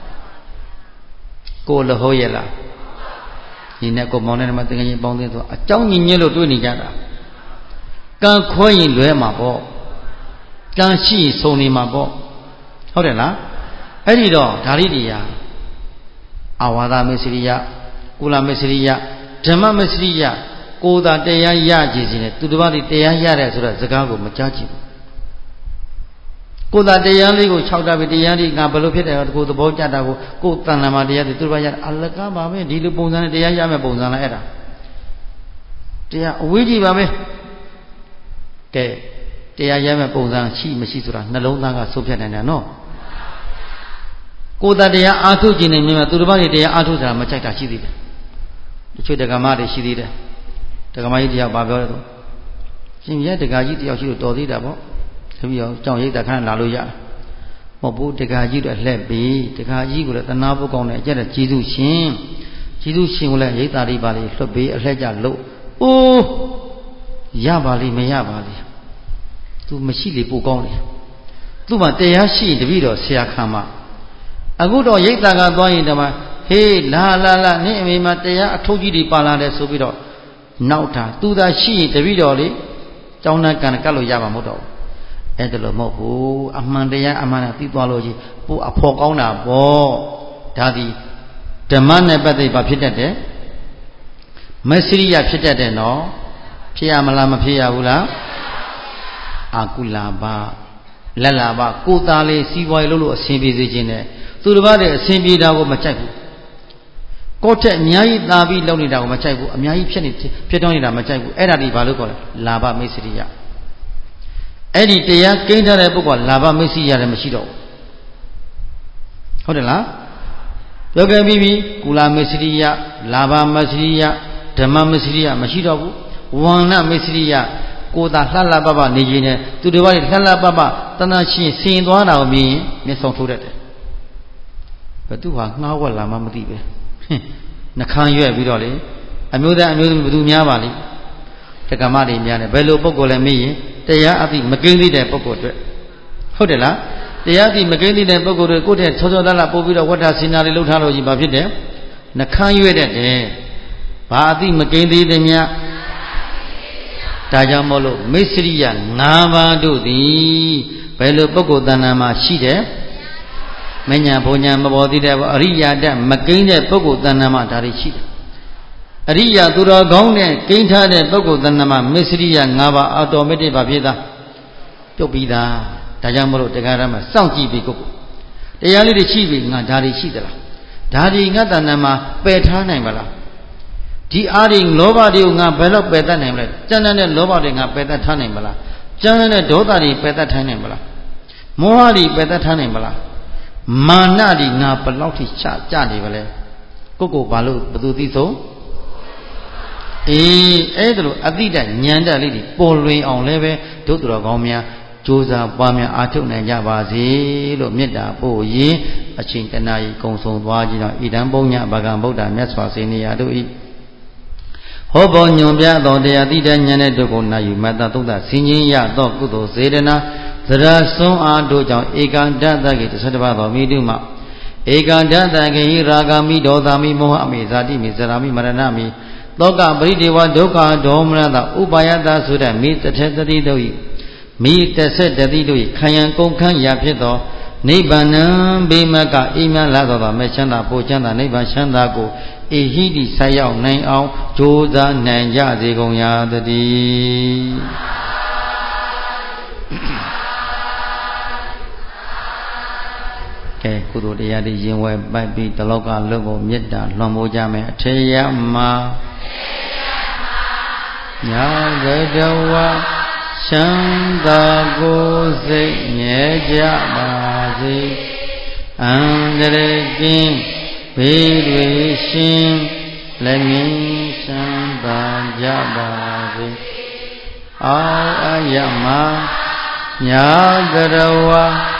ကိုယ်လဟောရလားဒီနဲ့ကိုမောင်နဲ့မှတန်ငယ်ကြီးပေါင်းသင်းဆိုအကြောင်းညီညွတ်လို့တွေ့နေကြတာကံခွဲရင်လွဲမှာပေါ့ကံရှိရင်စုံနေမှာပေါ့ဟုတ်တယ်လားအဲ့ဒီတော့ဓာရီတရားအာဝါဒမေစရိယကုလမေစရိယဓမ္မမေစရိယကိုယ်သာတရားရကြည်စီနဲ့သူတစ်ပါးဒီတရားရတယ်ဆိုတော့စကားကိုမကြားချင်ဘူးကိုယ်သာတရားလေးကိုခြောက်တာပဲတရားလေးငါဘယ်လိုဖြစ်တယ်ကိုယ်သဘောကျတာကိုကိုယ်တဏ္ဍာမှာတရားတွေသူတစ်ပါးရအလကားပါပဲဒီလိုပုံစံနဲ့တရားရမယ်ပုံစံလားအဲ့ဒါတရားအဝေးကြီးပါပဲကဲတရားရမယ်ပုံစံရှိမရှိဆိုတာနှလုံးသားကဆုံးဖြတ်နိုင်တယ်နော်ကိုယ်တတရားအားထုတ်ခြင်းနဲ့မြင်မှာသူတစ်ပါးတွေတရားအားထုတ်တာမကြိုက်တာရှိသေးတယ်တချို့ဒကာမတွေရှိသေးတယ်ဒကာမကြီးတယောက်ဘာပြောလဲသူရှင်ရဲ့ဒကာကြီးတယောက်ရှိလို့တော်သေးတာပေါ့တပည့်တော်ကြောင့်ရိတ်တာခဏလာလို့ရမဟုတ်ဘူးဒကာကြီးတော့လှက်ပြီဒကာကြီးကိုလည်းတနာဖို့ကောင်းတယ်အကျက်တဲ့ကျေးဇူးရှင်ကျေးဇူးရှင်ကိုလည်းရိတ်တာလေးပါလေးလွတ်ပေးအလှက်ကြလို့အိုးရပါလိမရပါလိသူမရှိလေပိုကောင်းတယ်သူ့မှာတရားရှိတပည့်တော်ဆရာခံမှာအခုတော့ရိတ်တာကသွားရင်တမဟေးလာလာလာနင့်အမေမှာတရားအထုပ်ကြီးတွေပါလာတယ်ဆိုပြီးတော့နောက်တာသူသာရှိရင်တပည့်တော်လေးကျောင်းသားကံကတ်လို့ရမှာမဟုတ်တော့ဘူးအဲ့ဒါလို့မဟုတ်ဘူးအမှန်တရားအမှန်နဲ့သိသွားလို့ကြီးပို့အဖို့ကောင်းတာပေါ့ဒါဒီဓမ္မနဲ့ပတ်သက်ပါဖြစ်တတ်တယ်မစရိယဖြစ်တတ်တယ်နော်ဖြစ်ရမလားမဖြစ်ရဘူးလားအာကုလာဘလက်လာဘကိုသားလေးစီးပွားရေးလုပ်လို့အဆင်ပြေစေခြင်းနဲ့သူတစ်ပါးတည်းအဆင်ပြေတာကိုမကြိုက်ဘူးကိုယ့်ထက်အများကြီးသာပြီးလုပ်နေတာကိုမကြိုက်ဘူးအများကြီးဖြစ်နေဖြစ်တော့နေတာမကြိုက်ဘူးအဲ့ဒါဒီဘာလို့ခေါ်လဲလာဘမိတ်စရိယအဲ့ဒီတရားကိန်းထားတဲ့ပုဂ္ဂိုလ်ကလာဘမိတ်စရိယလည်းမရှိတော့ဘူးဟုတ်တယ်လားပြောခဲ့ပြီးပြီကုလမိတ်စရိယလာဘမိတ်စရိယဓမ္မမိတ်စရိယမရှိတော့ဘူးဝန္နမိတ်စရိယကိုယ်သာလှလှပပနေခြင်းနဲ့သူတစ်ပါးတွေလှလှပပတဏှာရှင်ဆင်သွားတာကိုမြင်ရင်မျက်စောထိုးတတ်တယ်ဘသူဟာငှားဝက်လာမှမသိပဲနှခမ်းရွက်ပြီးတော့လေအမျိုးသားအမျိုးသမီးဘသူများပါလိတက္ကမတွေများတယ်ဘယ်လိုပုံကိုလဲမေးရင်တရားအသိမကင်းသေးတဲ့ပုံကိုအတွက်ဟုတ်တယ်လားတရားအသိမကင်းသေးတဲ့ပုံကိုတွေကိုယ့်တဲ့ဆောစောသားလာပို့ပြီးတော့ဝတ္ထစီနာတွေလှုပ်ထားလို့ကြီးဘာဖြစ်တယ်နှခမ်းရွက်တတ်တယ်ဘာအသိမကင်းသေးတဲ့များဒါကြောင့်မို့လို့မိတ်စရိယ၅ပါးတို့သည်ဘယ်လိုပုဂ္ဂိုလ်တဏ္ဍာမှာရှိတယ်မညာဘုံညာမပေါ်သေးတဲ့အရိယာတမကိန်းတဲ့ပုဂ္ဂိုလ်တဏ္ဍာမှာဒါတွေရှိတယ်အရိယာသူတော်ကောင်းနဲ့ကိန်းထားတဲ့ပုဂ္ဂိုလ်တဏ္ဍာမှာမိတ်စရိယ၅ပါးအော်တိုမက်တစ်ပါဖြစ်သားပြုတ်ပြီးသားဒါကြောင့်မို့လို့တရားဓမ္မစောင့်ကြည့်ပြီးကိုတရားလေးတွေရှိပြီငါဒါတွေရှိသလားဒါတွေငါတဏ္ဍာမှာပယ်ထားနိုင်မလားဒီအားတွေလောဘတွေကိုငါဘယ်တော့ပယ်တတ်နိုင်မလဲကျန်တဲ့လောဘတွေငါပယ်တတ်ထားနိုင်မလားကျန်တဲ့ဒေါသတွေပယ်တတ်ထားနိုင်မလားမောဟတွေပယ်တတ်ထားနိုင်မလားမာနတွေငါဘယ်လောက်ထိချကြနေပါလဲကိုကိုဘာလို့ဘသူသိဆုံးအေးအဲ့ဒါလို့အတိတ်ဉာဏ်တက်လေးတွေပေါ်လွင်အောင်လည်းပဲဒုတော်ကောင်းများကြိုးစားပွားများအားထုတ်နိုင်ကြပါစေလို့မေတ္တာပို့ရင်အချိန်တနာကြီးကုံဆုံးသွားခြင်းတော့ဣဒံပုညဗကံဗုဒ္ဓမြတ်စွာဘုရားနေရာတို့ဤဟောပေါ်ညွန်ပြသောတရားတိတဲ့ဉာဏ်နဲ့တို့ကိုနာယူမတ္တသုဒ္ဓဆင်ခြင်းရသောကုသိုလ်စေတနာသရဆွမ်းအားတို့ကြောင့်ဧကံတတကိတသတ္တပါသောမိတုမှဧကံတတကိရာဂမိဒေါသမိမောဟမိဇာတိမိဇရာမိမရဏမိသောကပရိဒေဝဒုက္ခဒေါမနတဥပါယတဆိုတဲ့မိတထေတတိတို့ဤမိတဆက်တတိတို့ဤခယံကုန်ခန်းရာဖြစ်သောနိဗ္ဗာန်ဘေမကအိမ်မြလာသောမေချမ်းသာပိုချမ်းသာနိဗ္ဗာန်ချမ်းသာကိုအေဟိတိဆက်ရောက်နိုင်အောင်ကြိုးစားနိုင်ကြစေကုန်ရာတည်းကဲကုသိုလ်တရားတွေရင်ဝယ်ပိုက်ပြီးတလောကလုံးကိုမေတ္တာလွန်မိုးကြမယ်အထေယမှာညာဂတဝချမ်းသာကိုစိတ်မြဲကြပါစေအန္တရာယ်ကင်းဘေးတွေရှင်လက်မြင်ချမ်းသာကြပါစေအာအယမညာဂရဝချ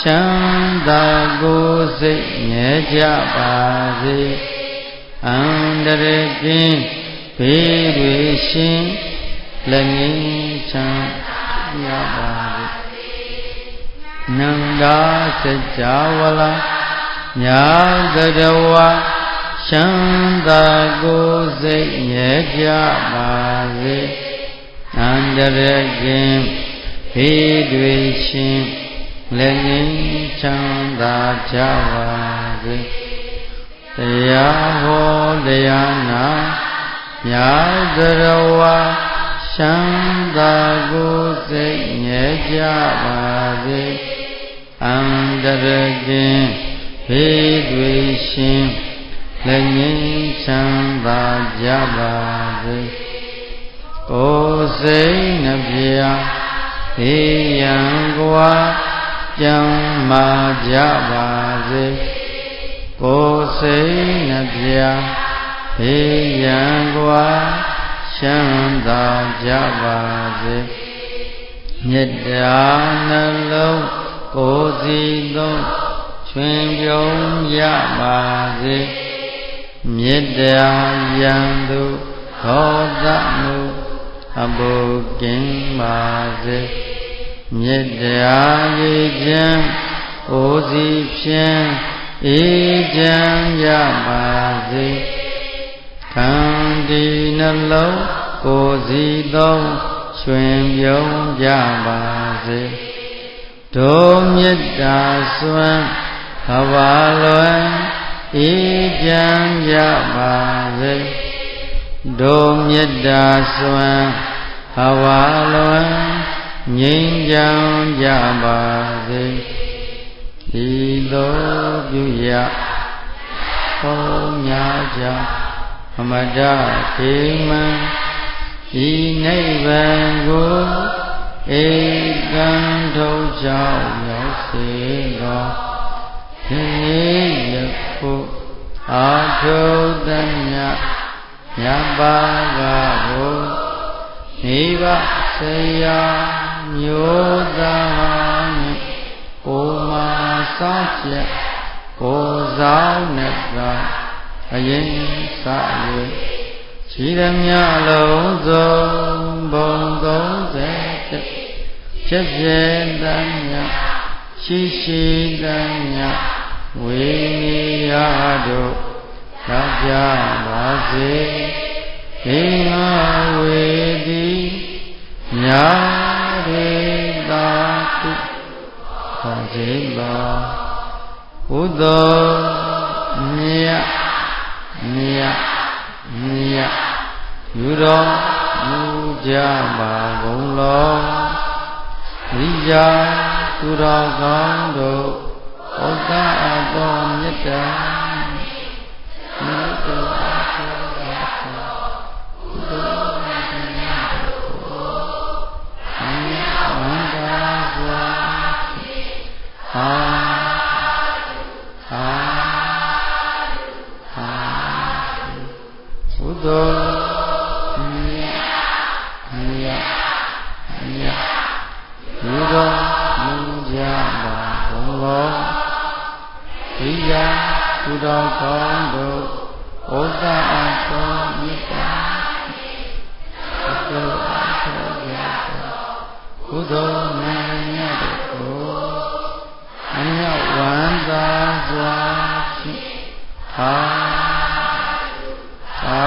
ရှမ်းသာကိုယ်စိတ်ငြဲကြပါစေအန္တရာယ်ကင်းဘေးတွေရှင်လက်ငင်းချမ်းရပါစေနန္ဒာစကြဝဠာညာကရဝရှမ်းသာကိုယ်စိတ်ငြဲကြပါစေအန္တရာယ်ကင်းဘေးတွေရှင်လက်ငင်းချမ်းသာကြပါစေတရားဟောတရားနာညာကရဝရှမ်းသာကိုယ်စိတ်ငြဲကြပါစေအန္တရာယ်ကင်းဘေးတွေရှင်လက်ငင်းချမ်းသာကြပါစေကိုယ်စိတ်နှပြဘေးရန်ကွာကျမ်းမာကြပါစေကိုယ်စိတ်နှပြဘေးရန်ကွာချမ်းသာကြပါစေမေတ္တာနှလုံးကိုယ်စီသုံးချွင်ပြုံးရပါစေမေတ္တာယံသူဒေါသမှုအဘုကင်းပါစေမေတ္တာရေချမ်းကိုယ်စီဖြင့်အေးချမ်းရပါစေခန္တီနှလုံးကိုယ်စီသုံးရွှင်ပြုံးကြပါစေဒုမေတ္တာစွမ်းဘဝလွယ်အေးချမ်းကြပါစေဒုမေတ္တာစွမ်းဘဝလွယ်ငြိမ်းချမ်းကြပါစေဤသို့ပြုရဘုံညာကြအမတခေမံဤနိဗ္ဗာန်ကိုဧကံထုတ်ကြောင့်ရောက်စေသောဒီနေ့ယခုအာထုတ္တညညပါကကိုနိဗ္ဗာန်ဆေယမျိုးသားနှင့်ကိုမာစောင့်ချက်ကိုဆောင်နဲ့ကအရင်စ၍ခြေရမြလုံးစုံဘုံသုံးဆယ်ဖြစ်ဖြစ်စေတမ်းမြရှိရှိတမ်းမြဝိနိယတို့ရကြပါစေဣငါဝေတိညာရေတာတုပါစေပါဘုဒ္ဓမြတ်မြတ်မြတ်ယူတော်မူကြပါကုန်လောရိယာသူတော်ကောင်းတို့ဩတအတော်မြတ်တာမြတ်တော်အားဖြင့်ပါဘုဒ္ဓမြတ်ကိုအမြတ်ဝန္တာစွာအာအာဘုဒ္ဓမြတ်မြတ်မြတ်ယူတော်မူကြပါကုန်လောဒီရသူတော်ကောင်းတို့ဩတအတော်မြတ်တာဘုဒ္ဓအားဖြင့်ဘုဒ္ဓမြတ်မြတ်ကိုအမြတ်ဝန္တာစွာဖြင့်အာသာ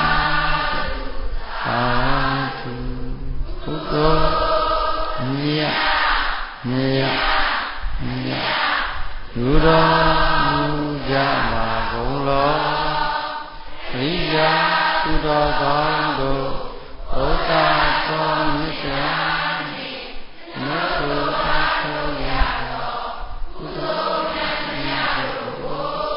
သာသူဘုဒ္ဓမြတ်မြတ်မြတ်ယူတော်မူကြပါကုန်လောရိယာသူတော်ကောင်းတို့ဩတတော်မြတ်တာမြတ်ကိုအားထုတ်ရဘုဒ္ဓမြတ်ကို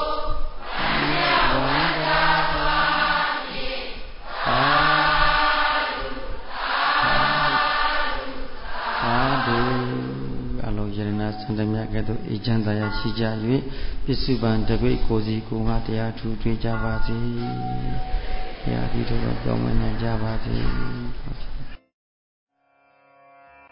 ဆန္ဒမြတ်ကဲ့သို့အေချမ်းသာရရှိကြ၍ပစ္စုပန်တပိတ်ကိုစီကိုငါတရားထူတွေ့ကြပါစေ။ဘုရားဒီလိုတော့ပြောင်းမနေကြပါစေ။